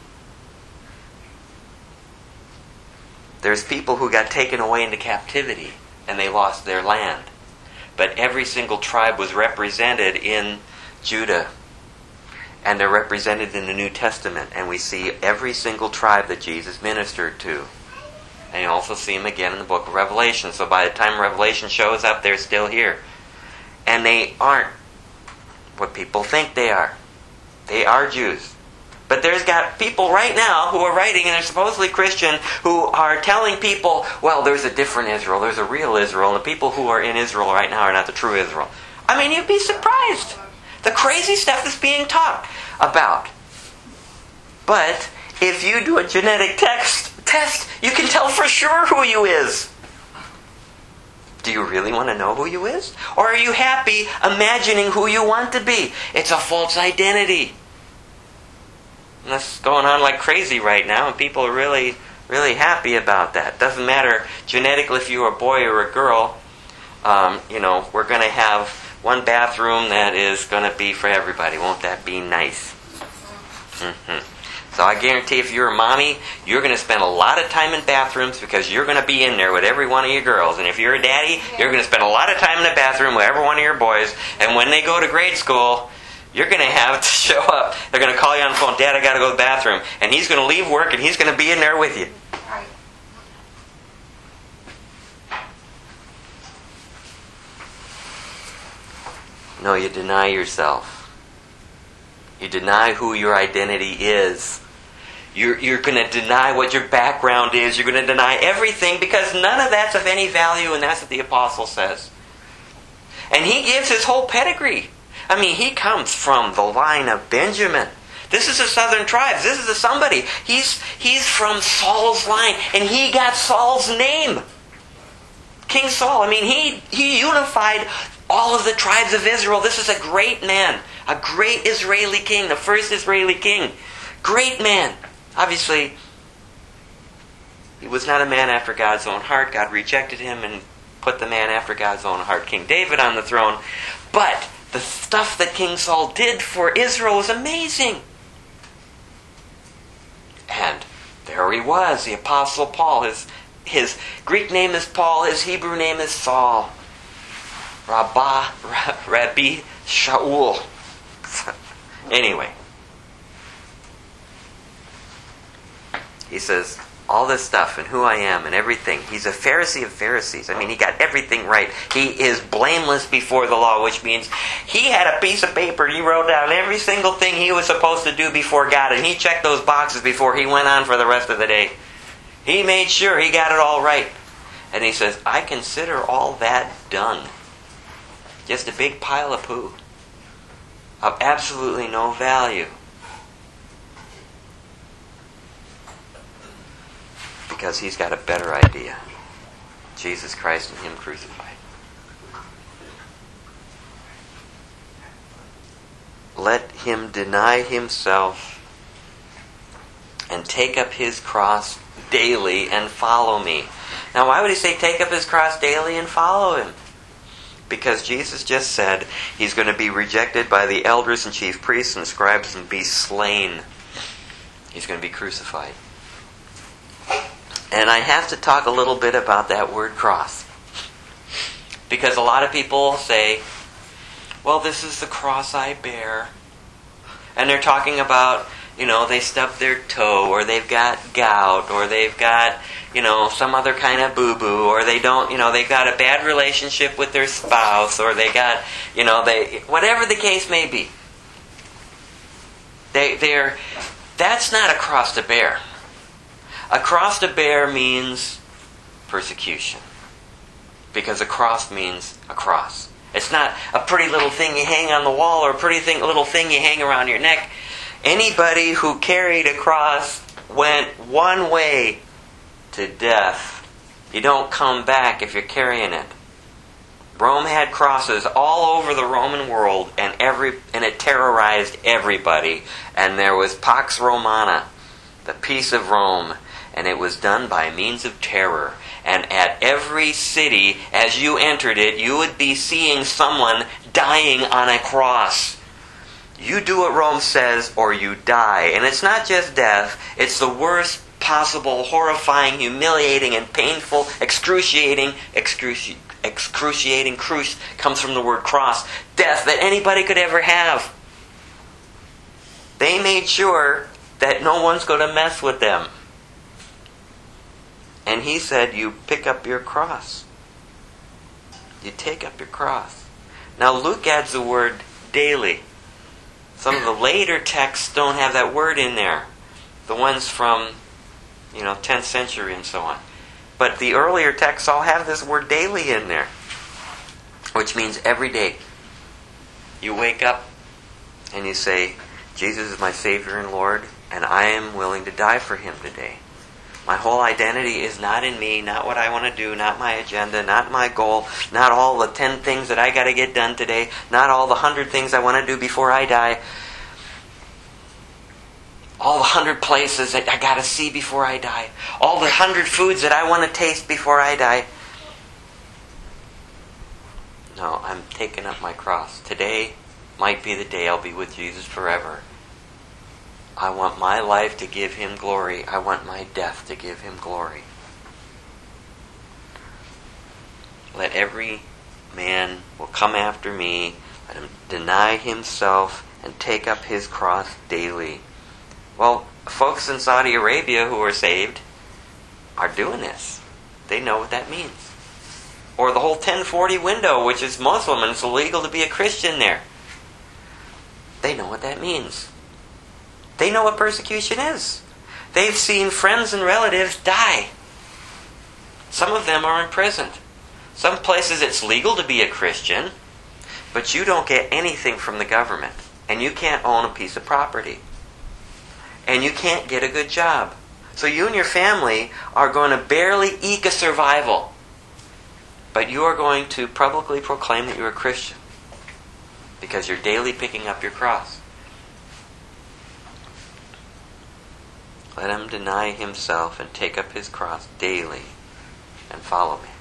There's people who got taken away into captivity, and they lost their land. But every single tribe was represented in Judah. And they're represented in the New Testament. And we see every single tribe that Jesus ministered to. And you also see them again in the book of Revelation. So by the time Revelation shows up, they're still here. And they aren't what people think they are. They are Jews. But there's got people right now who are writing, and they're supposedly Christian, who are telling people, well, there's a different Israel, there's a real Israel, and the people who are in Israel right now are not the true Israel. I mean, you'd be surprised. The crazy stuff that's being talked about. But if you do a genetic test, you can tell for sure who you is. Do you really want to know who you is? Or are you happy imagining who you want to be? It's a false identity. And that's going on like crazy right now, and people are really, really happy about that. Doesn't matter genetically if you're a boy or a girl. We're going to have one bathroom that is going to be for everybody. Won't that be nice? So I guarantee if you're a mommy, you're going to spend a lot of time in bathrooms because you're going to be in there with every one of your girls. And if you're a daddy, you're going to spend a lot of time in the bathroom with every one of your boys. And when they go to grade school, you're going to have to show up. They're going to call you on the phone, Dad, I got to go to the bathroom. And he's going to leave work and he's going to be in there with you. No, you deny yourself. You deny who your identity is. You're going to deny what your background is. You're going to deny everything because none of that's of any value, and that's what the apostle says. And he gives his whole pedigree. I mean, he comes from the line of Benjamin. This is a southern tribe. This is a somebody. He's from Saul's line, and he got Saul's name. King Saul. I mean, he unified all of the tribes of Israel. This is a great man. A great Israeli king. The first Israeli king. Great man. Obviously, he was not a man after God's own heart. God rejected him and put the man after God's own heart, King David, on the throne. But the stuff that King Saul did for Israel was amazing. And there he was, the Apostle Paul. His Greek name is Paul. His Hebrew name is Saul. Rabbi Shaul. Anyway. He says, all this stuff and who I am and everything. He's a Pharisee of Pharisees. I mean, he got everything right. He is blameless before the law, which means he had a piece of paper. He wrote down every single thing he was supposed to do before God, and he checked those boxes before he went on for the rest of the day. He made sure he got it all right. And he says, I consider all that done. Just a big pile of poo. Of absolutely no value. Because he's got a better idea. Jesus Christ and him crucified. Let him deny himself and take up his cross daily and follow me. Now, why would he say take up his cross daily and follow him? Because Jesus just said he's going to be rejected by the elders and chief priests and scribes and be slain. He's going to be crucified. And I have to talk a little bit about that word cross. Because a lot of people say, well, this is the cross I bear. And they're talking about, they stubbed their toe, or they've got gout, or they've got, some other kind of boo-boo, or they don't, they've got a bad relationship with their spouse, or they got, whatever the case may be. That's not a cross to bear. A cross to bear means persecution. Because a cross means a cross. It's not a pretty little thing you hang on the wall or a pretty little thing you hang around your neck. Anybody who carried a cross went one way to death. You don't come back if you're carrying it. Rome had crosses all over the Roman world, and it terrorized everybody. And there was Pax Romana, the peace of Rome, and it was done by means of terror. And at every city, as you entered it, you would be seeing someone dying on a cross. You do what Rome says, or you die. And it's not just death, it's the worst possible, horrifying, humiliating, and painful, excruciating, cruce comes from the word cross, death that anybody could ever have. They made sure that no one's going to mess with them. And he said, you pick up your cross. You take up your cross. Now Luke adds the word daily. Some of the later texts don't have that word in there. The ones from, 10th century and so on. But the earlier texts all have this word daily in there. Which means every day. You wake up and you say, Jesus is my Savior and Lord, and I am willing to die for Him today. My whole identity is not in me, not what I want to do, not my agenda, not my goal, not all the 10 things that I got to get done today, not all the 100 things I want to do before I die, all the 100 places that I got to see before I die, all the 100 foods that I want to taste before I die. No, I'm taking up my cross. Today might be the day I'll be with Jesus forever. I want my life to give Him glory. I want my death to give Him glory. Let every man will come after me. Let him deny himself and take up his cross daily. Well, folks in Saudi Arabia who are saved are doing this. They know what that means. Or the whole 1040 window, which is Muslim and it's illegal to be a Christian there. They know what that means. They know what persecution is. They've seen friends and relatives die. Some of them are imprisoned. Some places it's legal to be a Christian, but you don't get anything from the government. And you can't own a piece of property. And you can't get a good job. So you and your family are going to barely eke a survival. But you are going to publicly proclaim that you're a Christian. Because you're daily picking up your cross. Let him deny himself and take up his cross daily and follow me.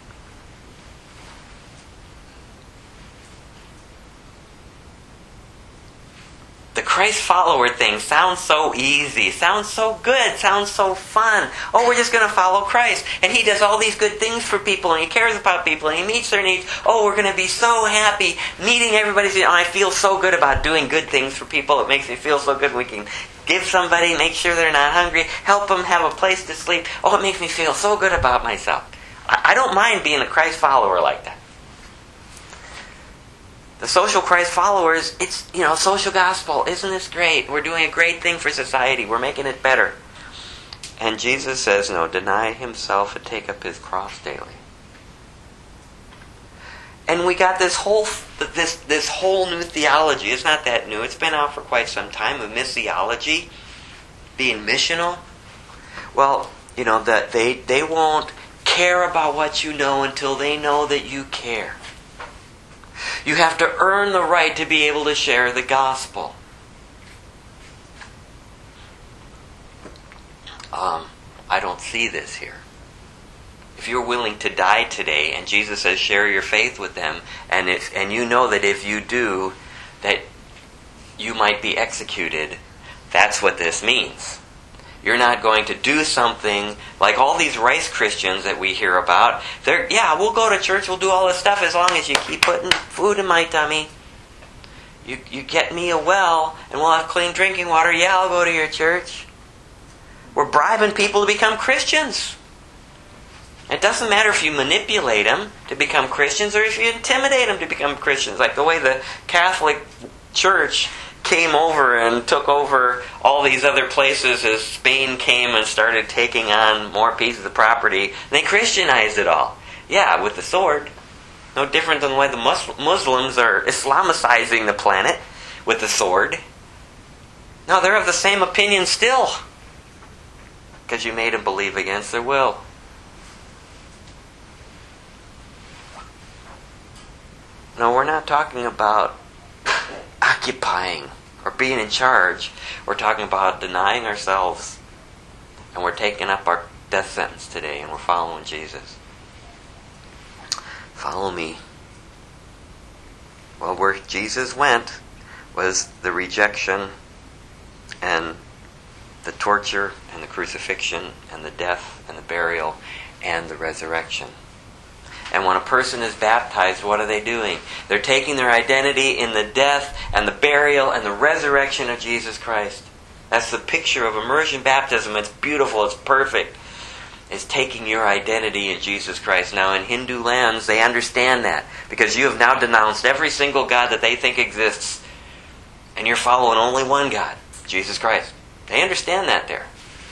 The Christ follower thing sounds so easy, sounds so good, sounds so fun. Oh, we're just going to follow Christ. And He does all these good things for people, and He cares about people, and He meets their needs. Oh, we're going to be so happy meeting everybody. Oh, I feel so good about doing good things for people. It makes me feel so good. We can give somebody, make sure they're not hungry, help them have a place to sleep. Oh, it makes me feel so good about myself. I don't mind being a Christ follower like that. The social Christ followers, it's, social gospel. Isn't this great? We're doing a great thing for society. We're making it better. And Jesus says, no, deny himself and take up his cross daily. And we got this whole new theology. It's not that new. It's been out for quite some time of missiology, being missional. Well, that they won't care about what you know until they know that you care. You have to earn the right to be able to share the gospel. I don't see this here. If you're willing to die today, and Jesus says share your faith with them, and you know that if you do, that you might be executed, that's what this means. You're not going to do something like all these rice Christians that we hear about. We'll go to church, we'll do all this stuff as long as you keep putting food in my tummy. You get me a well, and we'll have clean drinking water. Yeah, I'll go to your church. We're bribing people to become Christians. It doesn't matter if you manipulate them to become Christians or if you intimidate them to become Christians. Like the way the Catholic Church came over and took over all these other places as Spain came and started taking on more pieces of property. And they Christianized it all. Yeah, with the sword. No different than the way the Muslims are Islamicizing the planet with the sword. No, they're of the same opinion still. Because you made them believe against their will. No, we're not talking about occupying or being in charge. We're talking about denying ourselves. And we're taking up our death sentence today and we're following Jesus. Follow me. Well, where Jesus went was the rejection and the torture and the crucifixion and the death and the burial and the resurrection. And when a person is baptized, what are they doing? They're taking their identity in the death and the burial and the resurrection of Jesus Christ. That's the picture of immersion baptism. It's beautiful. It's perfect. It's taking your identity in Jesus Christ. Now, in Hindu lands, they understand that because you have now denounced every single God that they think exists. And you're following only one God, Jesus Christ. They understand that there.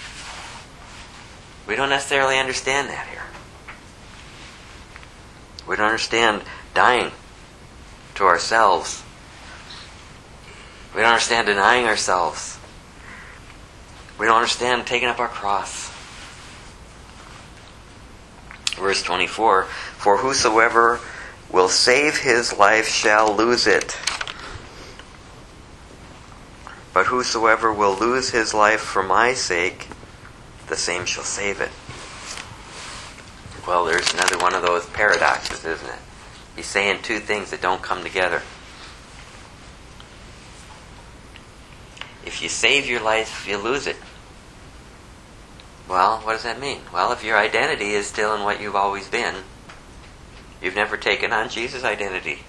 We don't necessarily understand that here. We don't understand dying to ourselves. We don't understand denying ourselves. We don't understand taking up our cross. Verse 24, for whosoever will save his life shall lose it. But whosoever will lose his life for my sake, the same shall save it. Well, there's another one of those paradoxes, isn't it? He's saying two things that don't come together. If you save your life, you lose it. Well, what does that mean? Well, if your identity is still in what you've always been, you've never taken on Jesus' identity.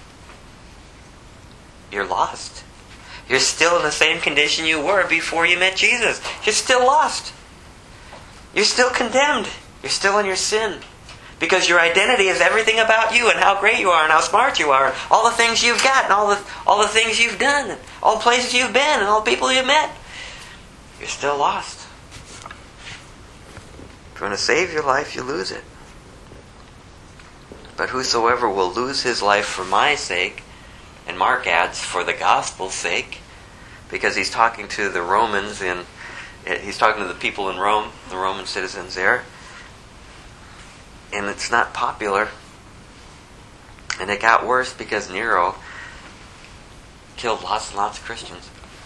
You're lost. You're still in the same condition you were before you met Jesus. You're still lost. You're still condemned. You're still in your sin. Because your identity is everything about you and how great you are and how smart you are. All the things you've got and all the things you've done. And all the places you've been and all the people you've met. You're still lost. If you want to save your life, you lose it. But whosoever will lose his life for my sake, and Mark adds, for the gospel's sake, because he's talking to the Romans and he's talking to the people in Rome, the Roman citizens there. And it's not popular. And it got worse because Nero killed lots and lots of Christians.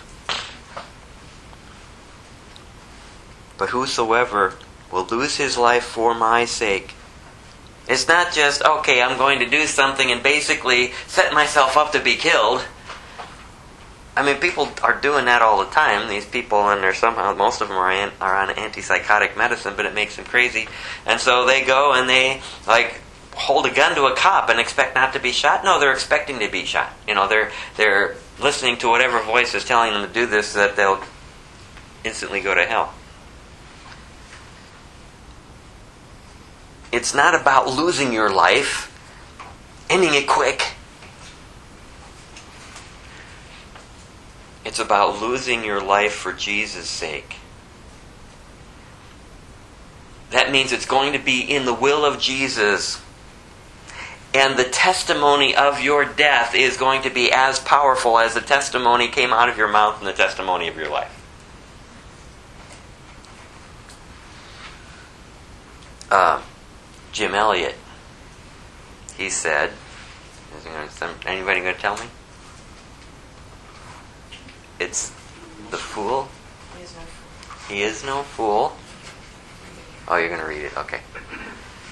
But whosoever will lose his life for my sake. It's not just, okay, I'm going to do something and basically set myself up to be killed. I mean, people are doing that all the time. These people, and they're somehow, most of them are on antipsychotic medicine, but it makes them crazy. And so they go and they, hold a gun to a cop and expect not to be shot. No, they're expecting to be shot. You know, they're listening to whatever voice is telling them to do this, so that they'll instantly go to hell. It's not about losing your life, ending it quick. It's about losing your life for Jesus' sake. That means it's going to be in the will of Jesus. And the testimony of your death is going to be as powerful as the testimony came out of your mouth and the testimony of your life. Jim Elliot, he said, anybody going to tell me? It's the fool. He is no fool. Oh, you're going to read it. Okay.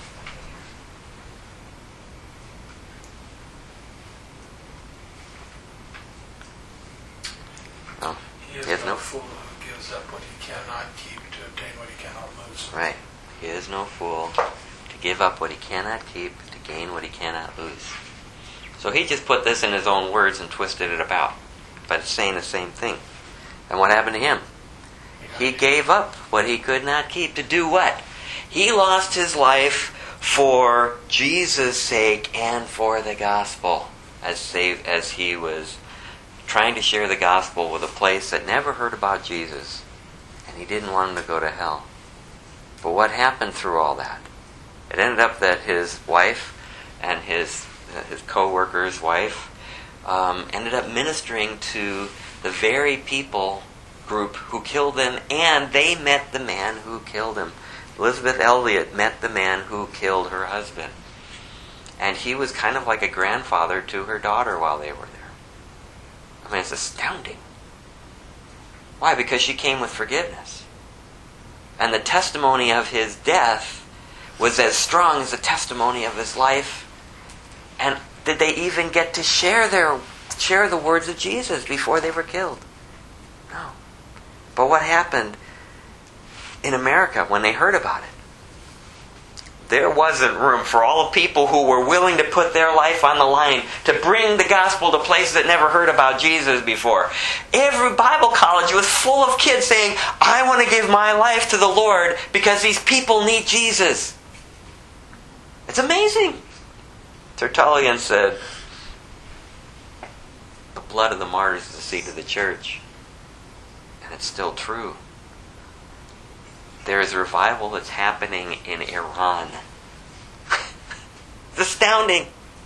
fool who gives up what he cannot keep to obtain what he cannot lose. Right. He is no fool to give up what he cannot keep to gain what he cannot lose. So he just put this in his own words and twisted it about. But it's saying the same thing. And what happened to him? He gave up what he could not keep to do what? He lost his life for Jesus' sake and for the gospel. As he was trying to share the gospel with a place that never heard about Jesus. And he didn't want him to go to hell. But what happened through all that? It ended up that his wife and his co-worker's wife ended up ministering to the very people group who killed him, and they met the man who killed him. Elizabeth Elliot met the man who killed her husband. And he was kind of like a grandfather to her daughter while they were there. I mean, it's astounding. Why? Because she came with forgiveness. And the testimony of his death was as strong as the testimony of his life. And did they even get to share the words of Jesus before they were killed? No. But what happened in America when they heard about it? There wasn't room for all the people who were willing to put their life on the line to bring the gospel to places that never heard about Jesus before. Every Bible college was full of kids saying, I want to give my life to the Lord because these people need Jesus. It's amazing. Tertullian said, the blood of the martyrs is the seed of the church. And it's still true. There is a revival that's happening in Iran. It's astounding.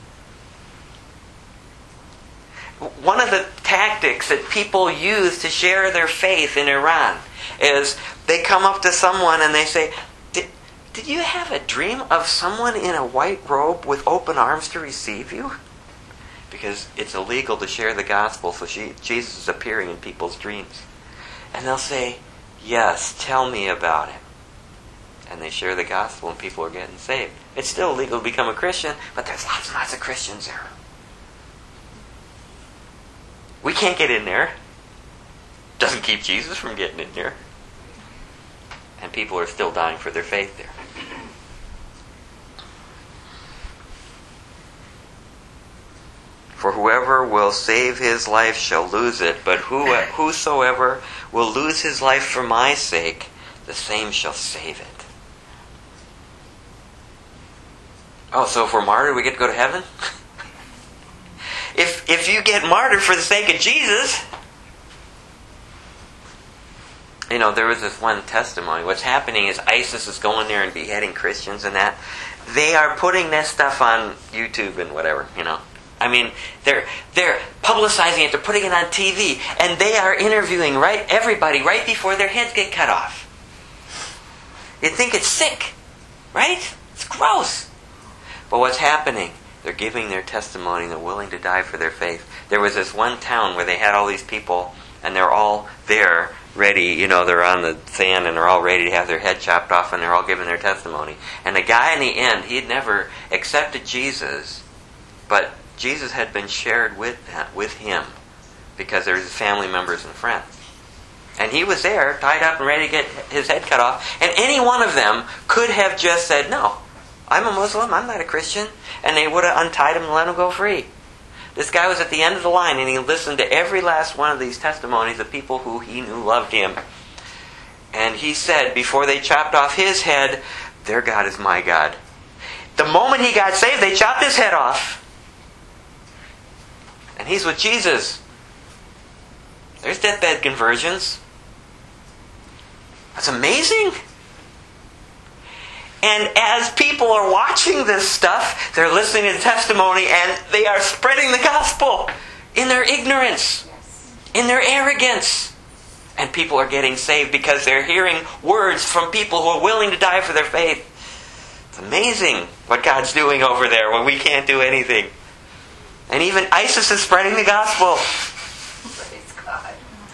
One of the tactics that people use to share their faith in Iran is they come up to someone and they say, Did you have a dream of someone in a white robe with open arms to receive you? Because it's illegal to share the gospel, so Jesus is appearing in people's dreams. And they'll say, yes, tell me about him. And they share the gospel and people are getting saved. It's still illegal to become a Christian, but there's lots and lots of Christians there. We can't get in there. Doesn't keep Jesus from getting in there. And people are still dying for their faith there. For whoever will save his life shall lose it, but whosoever will lose his life for my sake, the same shall save it. Oh, so if we're martyred, we get to go to heaven? If you get martyred for the sake of Jesus... You know, there was this one testimony. What's happening is ISIS is going there and beheading Christians and that. They are putting this stuff on YouTube and whatever, you know. I mean, they're publicizing it, they're putting it on TV, and they are interviewing everybody right before their heads get cut off. You'd think it's sick, right? It's gross. But what's happening? They're giving their testimony, they're willing to die for their faith. There was this one town where they had all these people, and they're all there, ready, you know, they're on the sand, and they're all ready to have their head chopped off, and they're all giving their testimony. And the guy in the end, he had never accepted Jesus, but Jesus had been shared with him because there was his family members and friends. And he was there, tied up and ready to get his head cut off. And any one of them could have just said, no, I'm a Muslim, I'm not a Christian. And they would have untied him and let him go free. This guy was at the end of the line, and he listened to every last one of these testimonies of people who he knew loved him. And he said, before they chopped off his head, their God is my God. The moment he got saved, they chopped his head off. And he's with Jesus. There's deathbed conversions. That's amazing. And as people are watching this stuff, they're listening to testimony and they are spreading the gospel in their ignorance, in their arrogance. And people are getting saved because they're hearing words from people who are willing to die for their faith. It's amazing what God's doing over there when we can't do anything. And even ISIS is spreading the gospel. Praise God.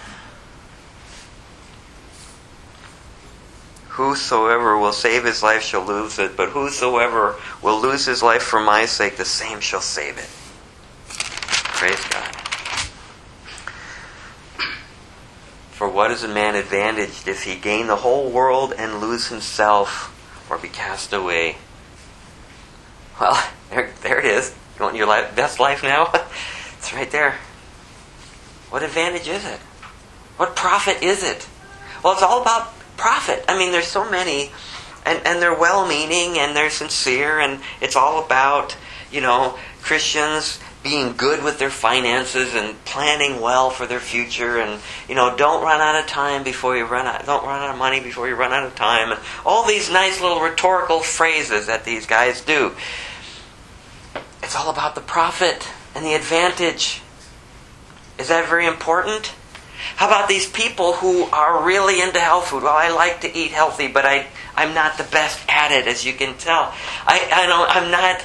Whosoever will save his life shall lose it, but whosoever will lose his life for my sake, the same shall save it. Praise God. For what is a man advantaged if he gain the whole world and lose himself or be cast away? Well, there it is. You want your best life now? It's right there. What advantage is it? What profit is it? Well, it's all about profit. I mean, there's so many, and they're well-meaning, and they're sincere, and it's all about, Christians being good with their finances and planning well for their future, and don't run out of time before you don't run out of money before you run out of time, and all these nice little rhetorical phrases that these guys do. It's all about the profit and the advantage. Is that very important? How about these people who are really into health food? Well, I like to eat healthy, but I'm not the best at it, as you can tell. I'm not,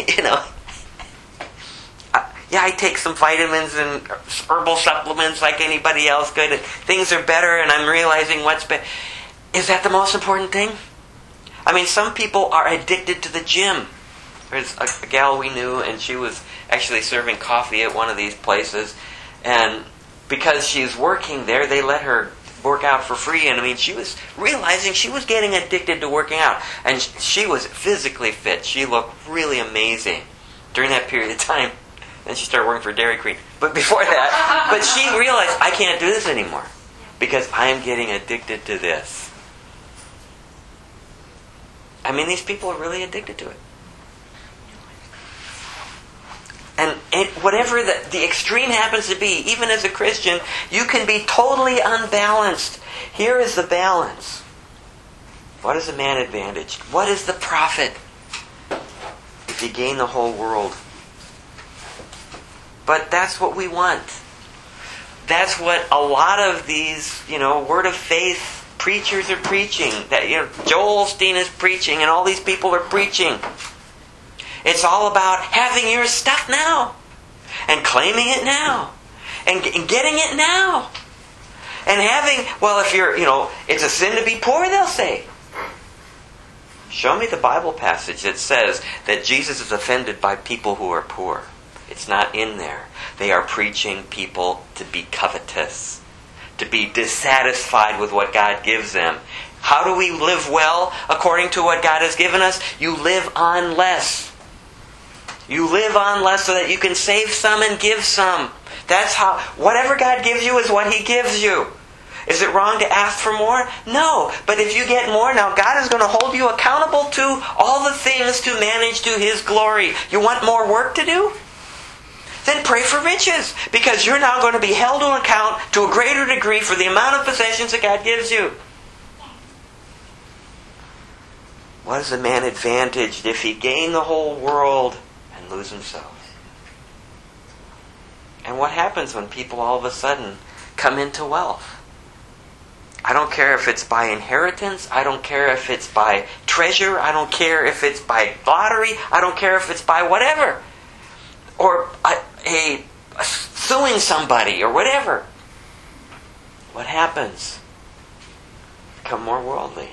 I take some vitamins and herbal supplements like anybody else could. And things are better, and I'm realizing what's better. Is that the most important thing? I mean, some people are addicted to the gym. There's a gal we knew, and she was actually serving coffee at one of these places. And because she's working there, they let her work out for free. And I mean, she was realizing she was getting addicted to working out. And she was physically fit. She looked really amazing during that period of time. Then she started working for Dairy Queen. But before that, but she realized, I can't do this anymore because I'm getting addicted to this. I mean, these people are really addicted to it. And whatever the extreme happens to be, even as a Christian, you can be totally unbalanced. Here is the balance. What is a man advantaged? What is the profit if you gain the whole world? But that's what we want. That's what a lot of these, word of faith preachers are preaching. That Joel Osteen is preaching, and all these people are preaching. It's all about having your stuff now, and claiming it now, and getting it now, and having. Well, if you're, it's a sin to be poor, they'll say. Show me the Bible passage that says that Jesus is offended by people who are poor. It's not in there. They are preaching people to be covetous, to be dissatisfied with what God gives them. How do we live well according to what God has given us? You live on less. You live on less so that you can save some and give some. That's how, whatever God gives you is what He gives you. Is it wrong to ask for more? No. But if you get more, now God is going to hold you accountable to all the things to manage to His glory. You want more work to do? Then pray for riches. Because you're now going to be held to account to a greater degree for the amount of possessions that God gives you. What is a man advantaged if he gain the whole world and lose himself? And what happens when people all of a sudden come into wealth? I don't care if it's by inheritance. I don't care if it's by treasure. I don't care if it's by lottery. I don't care if it's by whatever. Or suing somebody or whatever. What happens? Become more worldly.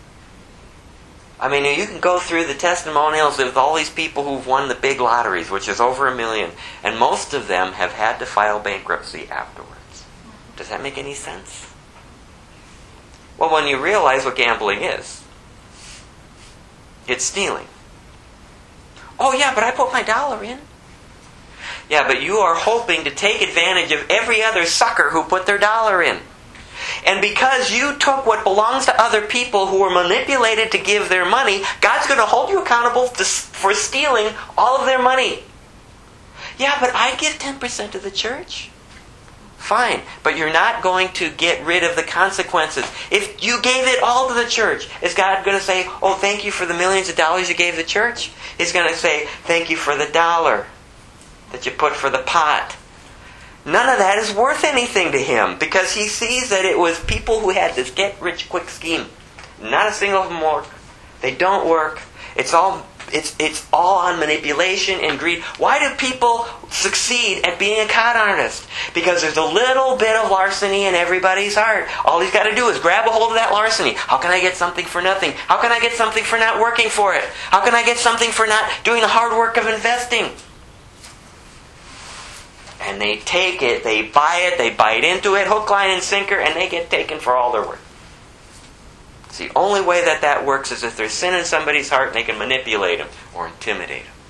I mean, you can go through the testimonials with all these people who've won the big lotteries, which is over 1 million, and most of them have had to file bankruptcy afterwards. Does that make any sense? Well, when you realize what gambling is, it's stealing. Oh yeah, but I put my dollar in. Yeah, but you are hoping to take advantage of every other sucker who put their dollar in. And because you took what belongs to other people who were manipulated to give their money, God's going to hold you accountable for stealing all of their money. Yeah, but I give 10% to the church. Fine, but you're not going to get rid of the consequences. If you gave it all to the church, is God going to say, oh, thank you for the millions of dollars you gave the church? He's going to say, thank you for the dollar that you put for the pot. None of that is worth anything to Him because He sees that it was people who had this get-rich-quick scheme. Not a single of them work. They don't work. It's all on manipulation and greed. Why do people succeed at being a con artist? Because there's a little bit of larceny in everybody's heart. All he's got to do is grab a hold of that larceny. How can I get something for nothing? How can I get something for not working for it? How can I get something for not doing the hard work of investing? And they take it, they bite into it, hook, line, and sinker, and they get taken for all they're worth. It's the only way that works is if there's sin in somebody's heart and they can manipulate them or intimidate them.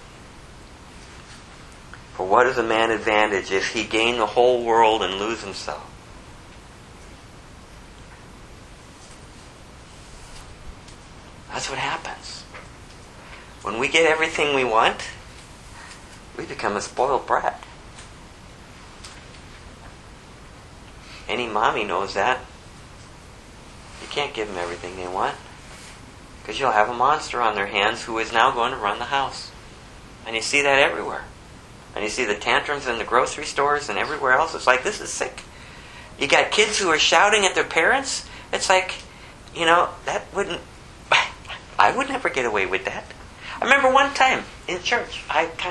For what is a man advantage if he gain the whole world and lose himself? That's what happens. When we get everything we want, we become a spoiled brat. Any mommy knows that. You can't give them everything they want, because you'll have a monster on their hands who is now going to run the house. And you see that everywhere. And you see the tantrums in the grocery stores and everywhere else. It's like, this is sick. You got kids who are shouting at their parents. It's like, that wouldn't... I would never get away with that. I remember one time in church,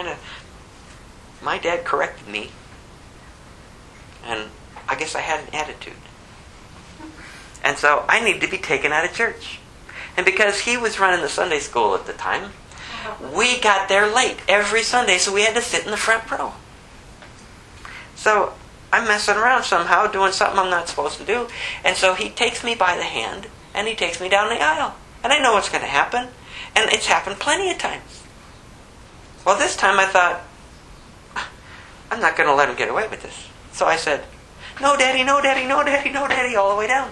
my dad corrected me. And I guess I had an attitude. And so I needed to be taken out of church. And because he was running the Sunday school at the time, we got there late every Sunday, so we had to sit in the front row. So I'm messing around somehow, doing something I'm not supposed to do. And so he takes me by the hand, and he takes me down the aisle. And I know what's going to happen. And it's happened plenty of times. Well, this time I thought, I'm not going to let him get away with this. So I said, no, Daddy, no, Daddy, no, Daddy, no, Daddy, all the way down.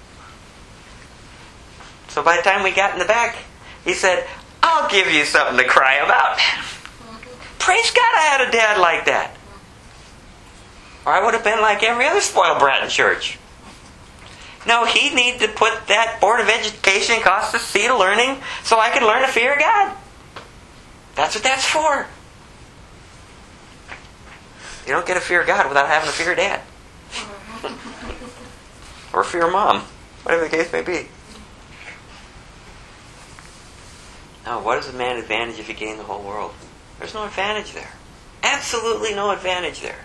So by the time we got in the back, he said, I'll give you something to cry about. Praise God I had a dad like that. Or I would have been like every other spoiled brat in church. No, he needed to put that Board of Education cost a seat of learning so I could learn the fear of God. That's what that's for. You don't get a fear of God without having a fear of Dad. Or a fear of Mom. Whatever the case may be. Now, what is a man advantage if he gain the whole world? There's no advantage there. Absolutely no advantage there.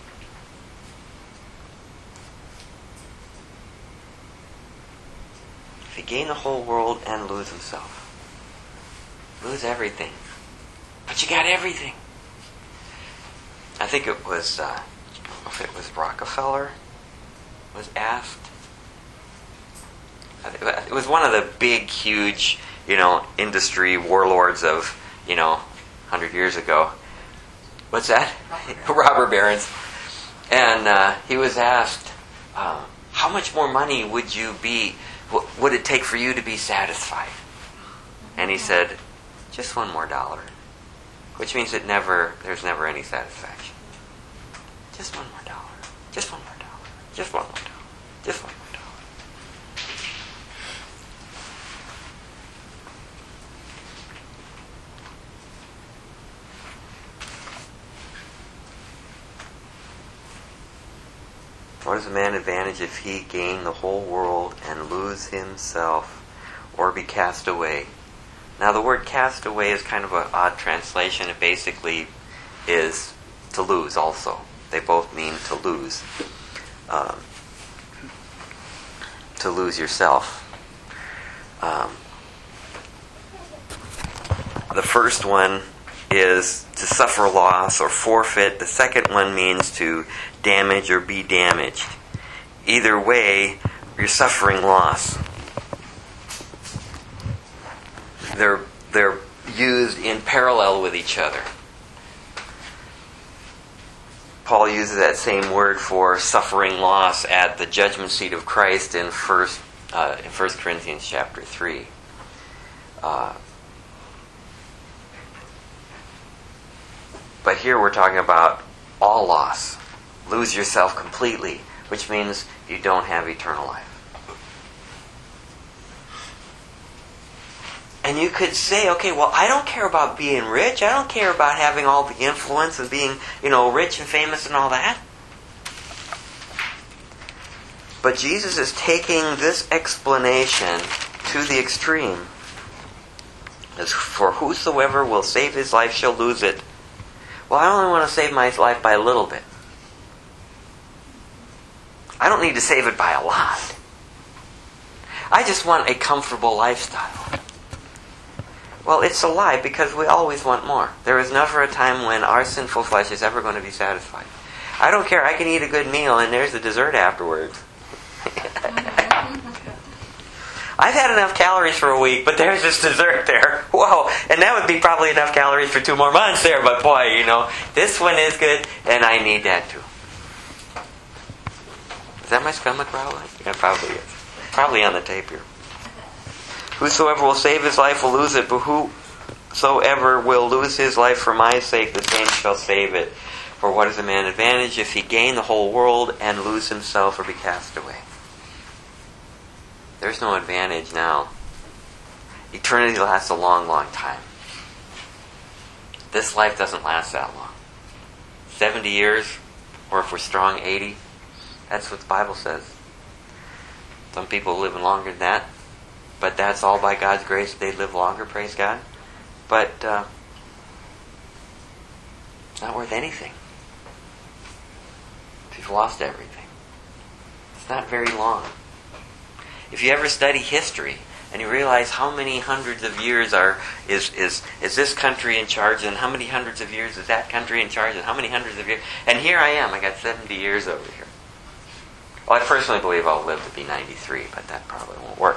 If he gain the whole world and lose himself. Lose everything. But you got everything. I think it was, if it was Rockefeller was asked. It was one of the big, huge, industry warlords of, 100 years ago. What's that? Robber barons. And he was asked, how much more money would it take for you to be satisfied? And he said, just $1 more. Which means there's never any satisfaction. Just $1 more. Just $1 more. Just $1 more. Just $1 more. What is a man advantage if he gain the whole world and lose himself or be cast away? Now the word cast away is kind of an odd translation. It basically is to lose also. They both mean to lose. To lose yourself. The first one is to suffer loss or forfeit. The second one means to damage or be damaged. Either way, you're suffering loss. They're used in parallel with each other. Paul uses that same word for suffering loss at the judgment seat of Christ in 1 Corinthians chapter 3. But here we're talking about all loss. Lose yourself completely, which means you don't have eternal life. And you could say, okay, well, I don't care about being rich. I don't care about having all the influence and being, rich and famous and all that. But Jesus is taking this explanation to the extreme. As for whosoever will save his life shall lose it. Well, I only want to save my life by a little bit. I don't need to save it by a lot. I just want a comfortable lifestyle. Well, it's a lie because we always want more. There is never a time when our sinful flesh is ever going to be satisfied. I don't care. I can eat a good meal and there's a dessert afterwards. I've had enough calories for a week, but there's this dessert there. Whoa. And that would be probably enough calories for 2 more months there. But boy, this one is good and I need that too. Is that my stomach growling? Yeah, probably is. Probably on the tape here. Whosoever will save his life will lose it, but whosoever will lose his life for my sake, the same shall save it. For what is a man advantage if he gain the whole world and lose himself or be cast away? There's no advantage now. Eternity lasts a long, long time. This life doesn't last that long. 70 years, or if we're strong, 80. That's what the Bible says. Some people live longer than that. But that's all by God's grace. They live longer, praise God. But it's not worth anything. If you've lost everything. It's not very long. If you ever study history and you realize how many hundreds of years is this country in charge, and how many hundreds of years is that country in charge, and how many hundreds of years, and here I am, I got 70 years over here. Well, I personally believe I'll live to be 93, but that probably won't work.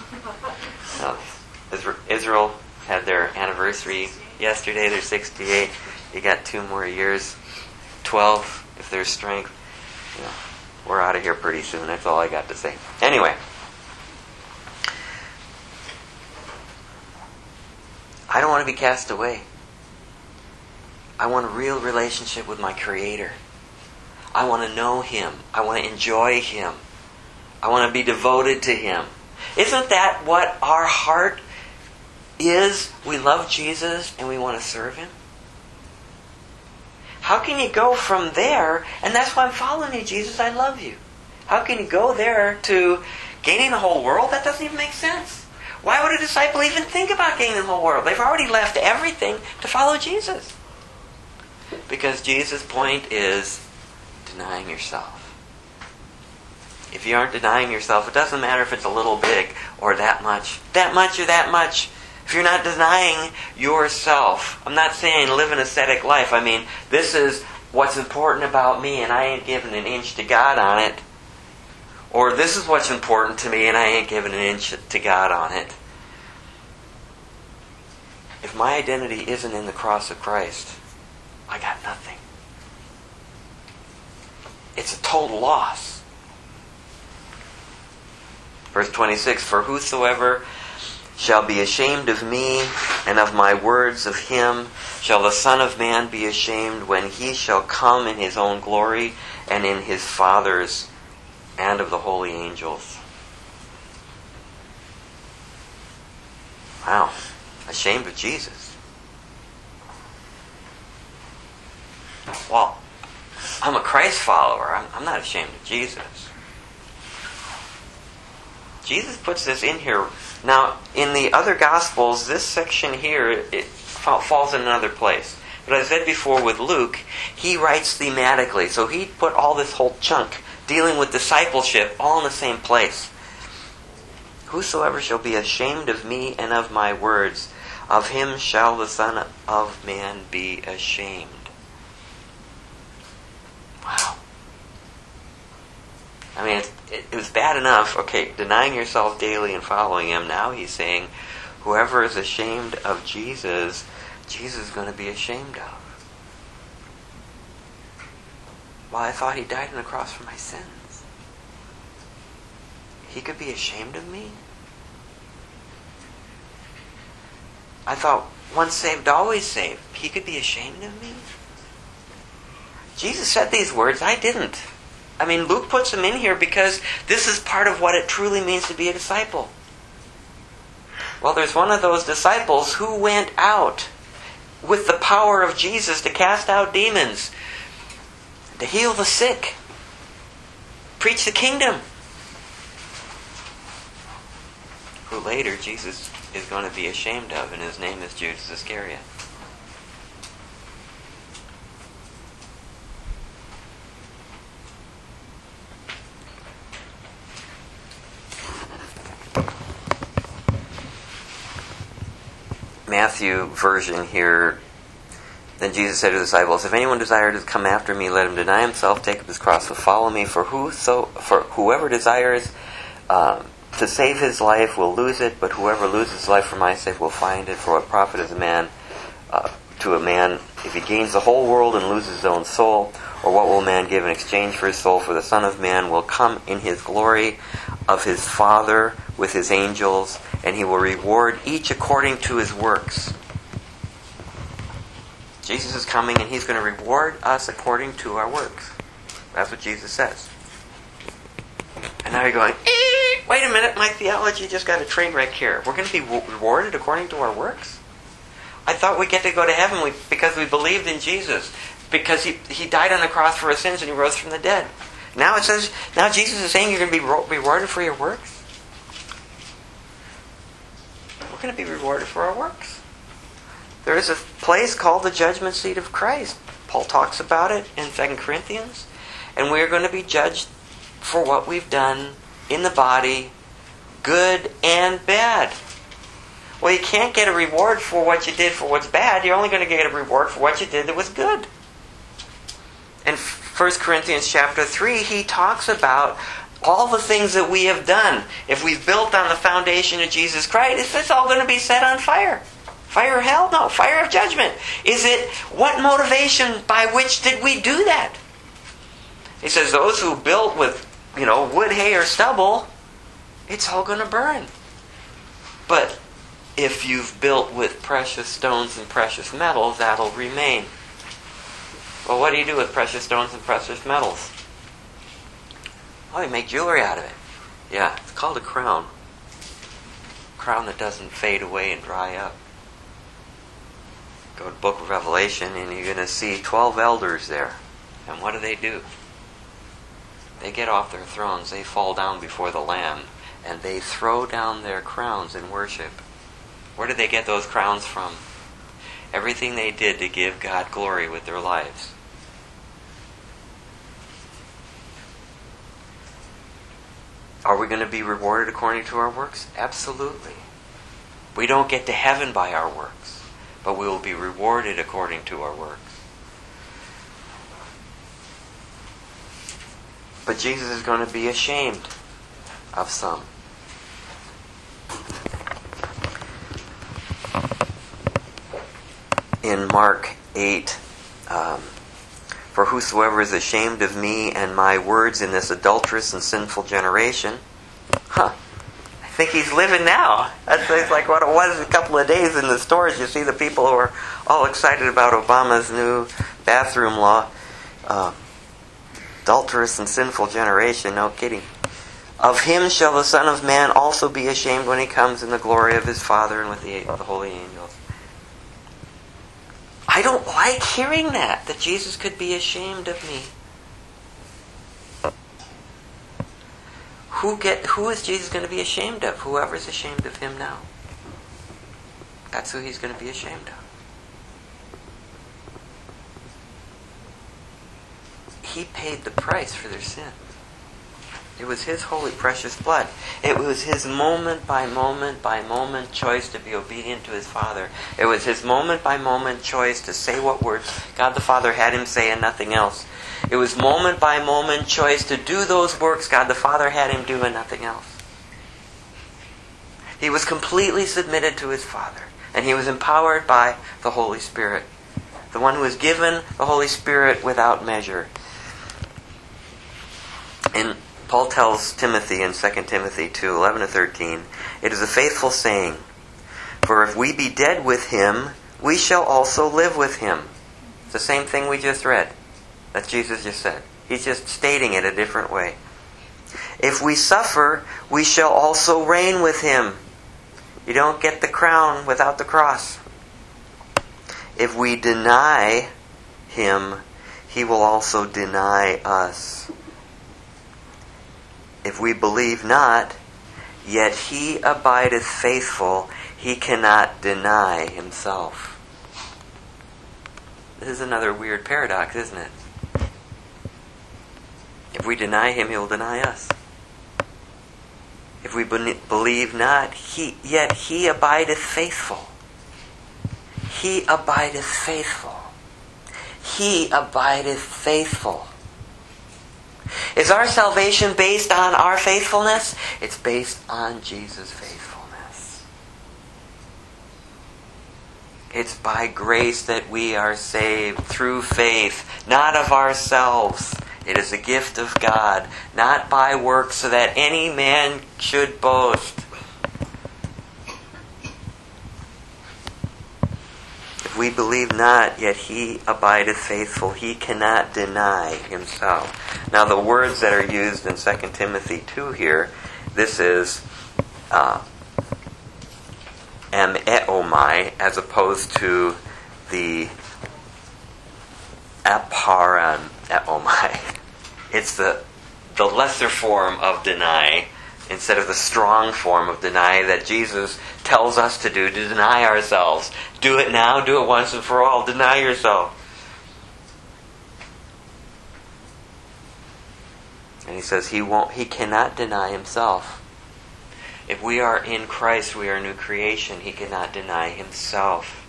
Israel had their anniversary yesterday. They're 68. You got 2 more years. 12, if there's strength. We're out of here pretty soon. That's all I got to say. Anyway. I don't want to be cast away. I want a real relationship with my Creator. I want to know Him. I want to enjoy Him. I want to be devoted to Him. Isn't that what our heart is? We love Jesus and we want to serve Him. How can you go from there, and that's why I'm following you, Jesus, I love you. How can you go there to gaining the whole world? That doesn't even make sense. Why would a disciple even think about gaining the whole world? They've already left everything to follow Jesus. Because Jesus' point is denying yourself. If you aren't denying yourself, it doesn't matter if it's a little big or that much or that much. If you're not denying yourself, I'm not saying live an ascetic life. I mean, this is what's important about me and I ain't giving an inch to God on it. Or this is what's important to me and I ain't giving an inch to God on it. If my identity isn't in the cross of Christ, I got nothing. It's a total loss. Verse 26, for whosoever shall be ashamed of me and of my words of him shall the Son of Man be ashamed when he shall come in his own glory and in his Father's and of the holy angels. Wow. Ashamed of Jesus. Well, I'm a Christ follower. I'm not ashamed of Jesus. Jesus puts this in here. Now, in the other Gospels, this section here, it falls in another place. But as I said before with Luke, he writes thematically. So he put all this whole chunk dealing with discipleship all in the same place. Whosoever shall be ashamed of me and of my words, of him shall the Son of Man be ashamed. Wow. I mean, it was bad enough, okay, denying yourself daily and following Him. Now He's saying, whoever is ashamed of Jesus, Jesus is going to be ashamed of. Well, I thought He died on the cross for my sins. He could be ashamed of me? I thought, once saved, always saved. He could be ashamed of me? Jesus said these words. I didn't. I mean, Luke puts them in here because this is part of what it truly means to be a disciple. Well, there's one of those disciples who went out with the power of Jesus to cast out demons, to heal the sick, preach the kingdom, who later Jesus is going to be ashamed of, and his name is Judas Iscariot. Matthew version here Then Jesus said to the disciples, if anyone desires to come after me, let him deny himself, take up his cross, and follow me. For whoever desires to save his life will lose it, but whoever loses his life for my sake will find it. For what profit is to a man if he gains the whole world and loses his own soul? Or what will a man give in exchange for his soul? For the Son of Man will come in his glory of his Father with his angels, and he will reward each according to his works. Jesus is coming, and he's going to reward us according to our works. That's what Jesus says. And now you're going, wait a minute, my theology just got a train wreck here. We're going to be rewarded according to our works? I thought we get to go to heaven because we believed in Jesus. Because he died on the cross for our sins and he rose from the dead. Now Jesus is saying you're going to be rewarded for your works? We're going to be rewarded for our works. There is a place called the judgment seat of Christ. Paul talks about it in 2 Corinthians. And we're going to be judged for what we've done in the body, good and bad. Well, you can't get a reward for what you did for what's bad. You're only going to get a reward for what you did that was good. In 1 Corinthians chapter 3, he talks about all the things that we have done. If we've built on the foundation of Jesus Christ, it's all going to be set on fire. Fire of hell? No, fire of judgment. Is it, what motivation by which did we do that? He says those who built with, wood, hay, or stubble, it's all going to burn. But if you've built with precious stones and precious metals, that'll remain. Well, what do you do with precious stones and precious metals? Well, you make jewelry out of it. Yeah, it's called a crown. A crown that doesn't fade away and dry up. Go to the book of Revelation and you're going to see 12 elders there. And what do? They get off their thrones, they fall down before the Lamb, and they throw down their crowns in worship. Where did they get those crowns from? Everything they did to give God glory with their lives. Are we going to be rewarded according to our works? Absolutely. We don't get to heaven by our works, but we will be rewarded according to our works. But Jesus is going to be ashamed of some. In Mark 8, for whosoever is ashamed of me and my words in this adulterous and sinful generation, I think he's living now. That's like what it was a couple of days in the stores. You see the people who are all excited about Obama's new bathroom law. Adulterous and sinful generation, no kidding. Of him shall the Son of Man also be ashamed when he comes in the glory of his Father and with the holy angels. I don't like hearing that Jesus could be ashamed of me. Who is Jesus going to be ashamed of? Whoever's ashamed of him now. That's who he's going to be ashamed of. He paid the price for their sins. It was his holy precious blood. It was his moment by moment choice to be obedient to his Father. It was his moment by moment choice to say what words God the Father had him say and nothing else. It was moment by moment choice to do those works God the Father had him do and nothing else. He was completely submitted to his Father. And he was empowered by the Holy Spirit. The one who was given the Holy Spirit without measure. And Paul tells Timothy in 2 Timothy 2:11-13, it is a faithful saying, for if we be dead with him, we shall also live with him. It's the same thing we just read. That Jesus just said. He's just stating it a different way. If we suffer, we shall also reign with him. You don't get the crown without the cross. If we deny him, he will also deny us. If we believe not, yet he abideth faithful, he cannot deny himself. This is another weird paradox, isn't it? If we deny him, he will deny us. If we believe not, yet he abideth faithful. He abideth faithful. He abideth faithful. Is our salvation based on our faithfulness? It's based on Jesus' faithfulness. It's by grace that we are saved through faith, not of ourselves. It is a gift of God, not by works, so that any man should boast. If we believe not, yet he abideth faithful. He cannot deny himself. Now the words that are used in 2 Timothy 2 here, this is eomai, as opposed to the aparan eomai. It's the lesser form of deny, instead of the strong form of deny that Jesus tells us to do, to deny ourselves. Do it now, do it once and for all. Deny yourself. And he says he cannot deny himself. If we are in Christ, we are a new creation. He cannot deny himself.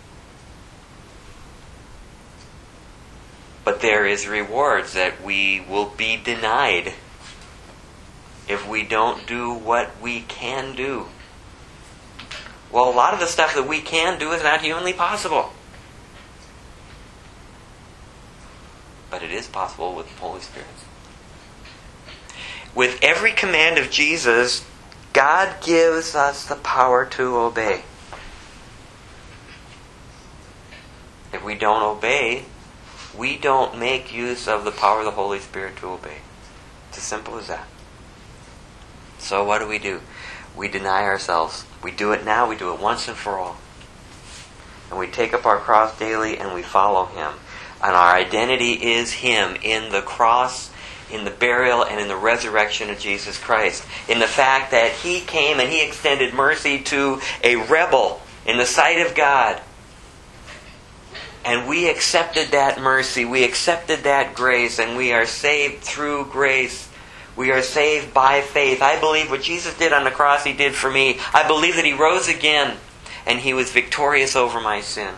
But there is rewards that we will be denied if we don't do what we can do. Well, a lot of the stuff that we can do is not humanly possible. But it is possible with the Holy Spirit. With every command of Jesus, God gives us the power to obey. If we don't obey, we don't make use of the power of the Holy Spirit to obey. It's as simple as that. So what do? We deny ourselves. We do it now, we do it once and for all. And we take up our cross daily and we follow Him. And our identity is Him in the cross, in the burial, and in the resurrection of Jesus Christ. In the fact that He came and He extended mercy to a rebel in the sight of God. And we accepted that mercy, we accepted that grace, and we are saved through grace. We are saved by faith. I believe what Jesus did on the cross, He did for me. I believe that He rose again, and He was victorious over my sin.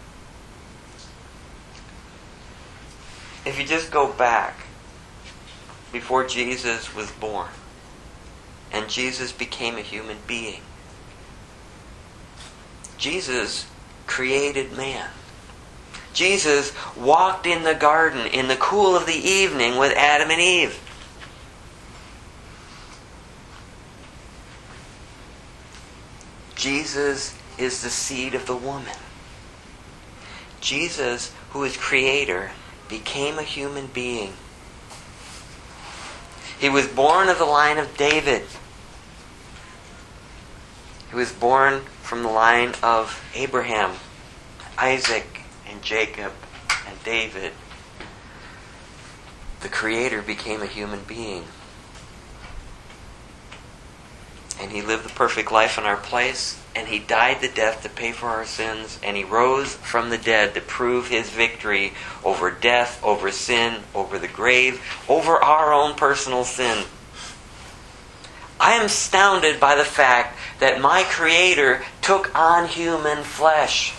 If you just go back before Jesus was born, and Jesus became a human being, Jesus created man. Jesus walked in the garden in the cool of the evening with Adam and Eve. Jesus is the seed of the woman. Jesus, who is Creator, became a human being. He was born of the line of David. He was born from the line of Abraham, Isaac, and Jacob, and David. The Creator became a human being. And He lived the perfect life in our place, and He died the death to pay for our sins, and He rose from the dead to prove His victory over death, over sin, over the grave, over our own personal sin. I am astounded by the fact that my Creator took on human flesh.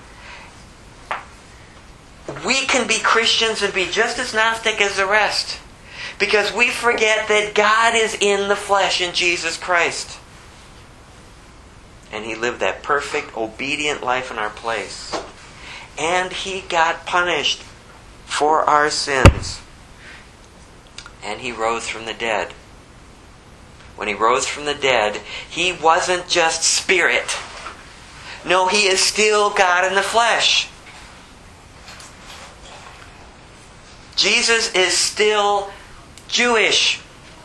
We can be Christians and be just as Gnostic as the rest, because we forget that God is in the flesh in Jesus Christ. And He lived that perfect, obedient life in our place. And He got punished for our sins. And He rose from the dead. When He rose from the dead, He wasn't just spirit. No, He is still God in the flesh. Jesus is still Jewish.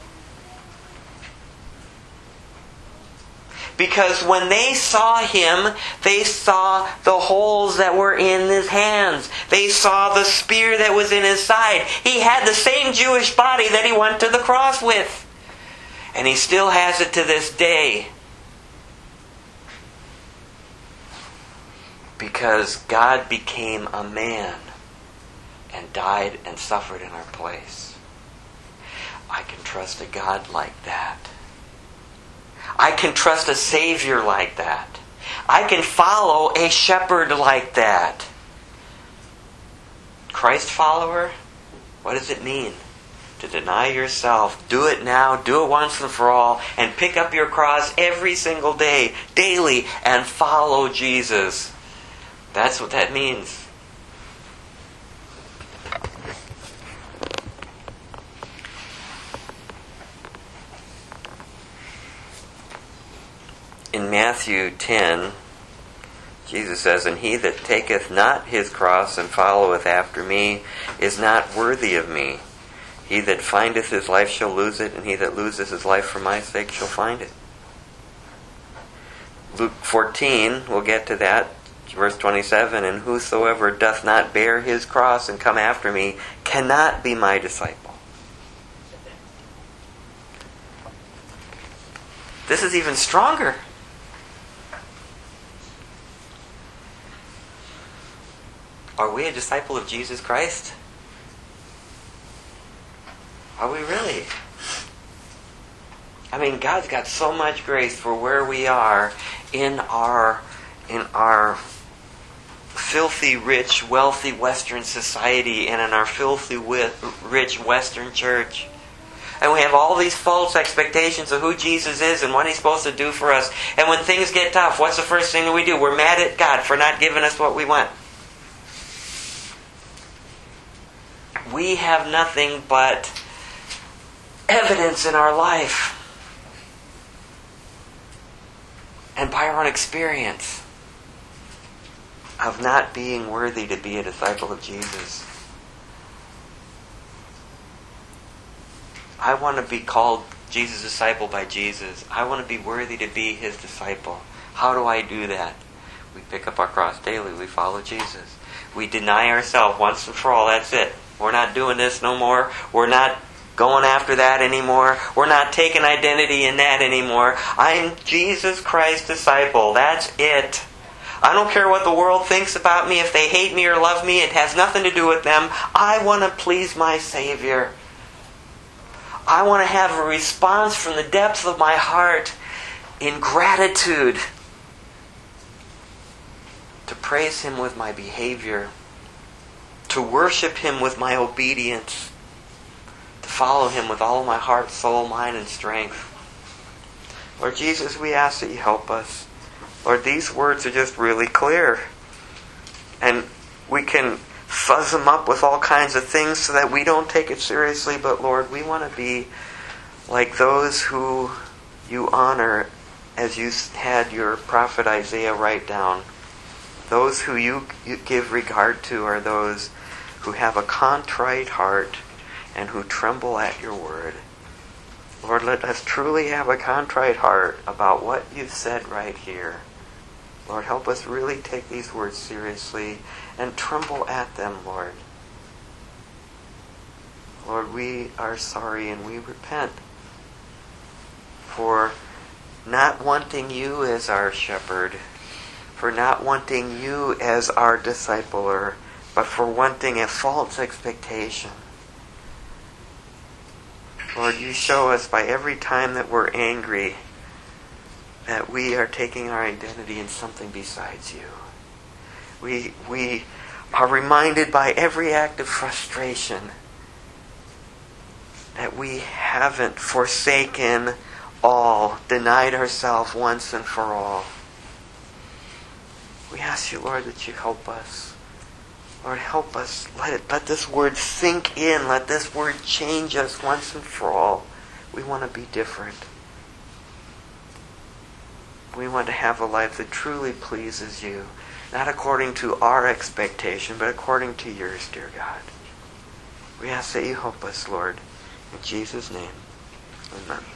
Because when they saw Him, they saw the holes that were in His hands. They saw the spear that was in His side. He had the same Jewish body that He went to the cross with. And He still has it to this day. Because God became a man and died and suffered in our place. I can trust a God like that. I can trust a Savior like that. I can follow a shepherd like that. Christ follower, what does it mean? To deny yourself. Do it now, do it once and for all, and pick up your cross every single day, daily, and follow Jesus. That's what that means. In Matthew 10, Jesus says, "And he that taketh not his cross and followeth after me is not worthy of me. He that findeth his life shall lose it, and he that loseth his life for my sake shall find it." Luke 14, we'll get to that, verse 27, "And whosoever doth not bear his cross and come after me cannot be my disciple." This is even stronger. Are we a disciple of Jesus Christ? Are we really? I mean, God's got so much grace for where we are in our filthy, rich, wealthy Western society and in our filthy, rich Western church. And we have all these false expectations of who Jesus is and what He's supposed to do for us. And when things get tough, what's the first thing that we do? We're mad at God for not giving us what we want. We have nothing but evidence in our life and by our own experience of not being worthy to be a disciple of Jesus. I want to be called Jesus' disciple by Jesus. I want to be worthy to be His disciple. How do I do that? We pick up our cross daily. We follow Jesus. We deny ourselves once and for all. That's it. We're not doing this no more. We're not going after that anymore. We're not taking identity in that anymore. I'm Jesus Christ's disciple. That's it. I don't care what the world thinks about me. If they hate me or love me, it has nothing to do with them. I want to please my Savior. I want to have a response from the depths of my heart in gratitude to praise Him with my behavior, to worship Him with my obedience, to follow Him with all my heart, soul, mind, and strength. Lord Jesus, we ask that You help us. Lord, these words are just really clear. And we can fuzz them up with all kinds of things so that we don't take it seriously. But Lord, we want to be like those who You honor, as You had Your prophet Isaiah write down. Those who you give regard to are those who have a contrite heart and who tremble at Your word. Lord, let us truly have a contrite heart about what You've said right here. Lord, help us really take these words seriously and tremble at them, Lord. Lord, we are sorry and we repent for not wanting You as our shepherd, for not wanting You as our discipler, but for wanting a false expectation. Lord, You show us by every time that we're angry that we are taking our identity in something besides You. We are reminded by every act of frustration that we haven't forsaken all, denied ourselves once and for all. We ask You, Lord, that You help us. Lord, help us. Let this word sink in. Let this word change us once and for all. We want to be different. We want to have a life that truly pleases You, not according to our expectation, but according to Yours, dear God. We ask that You help us, Lord. In Jesus' name, amen.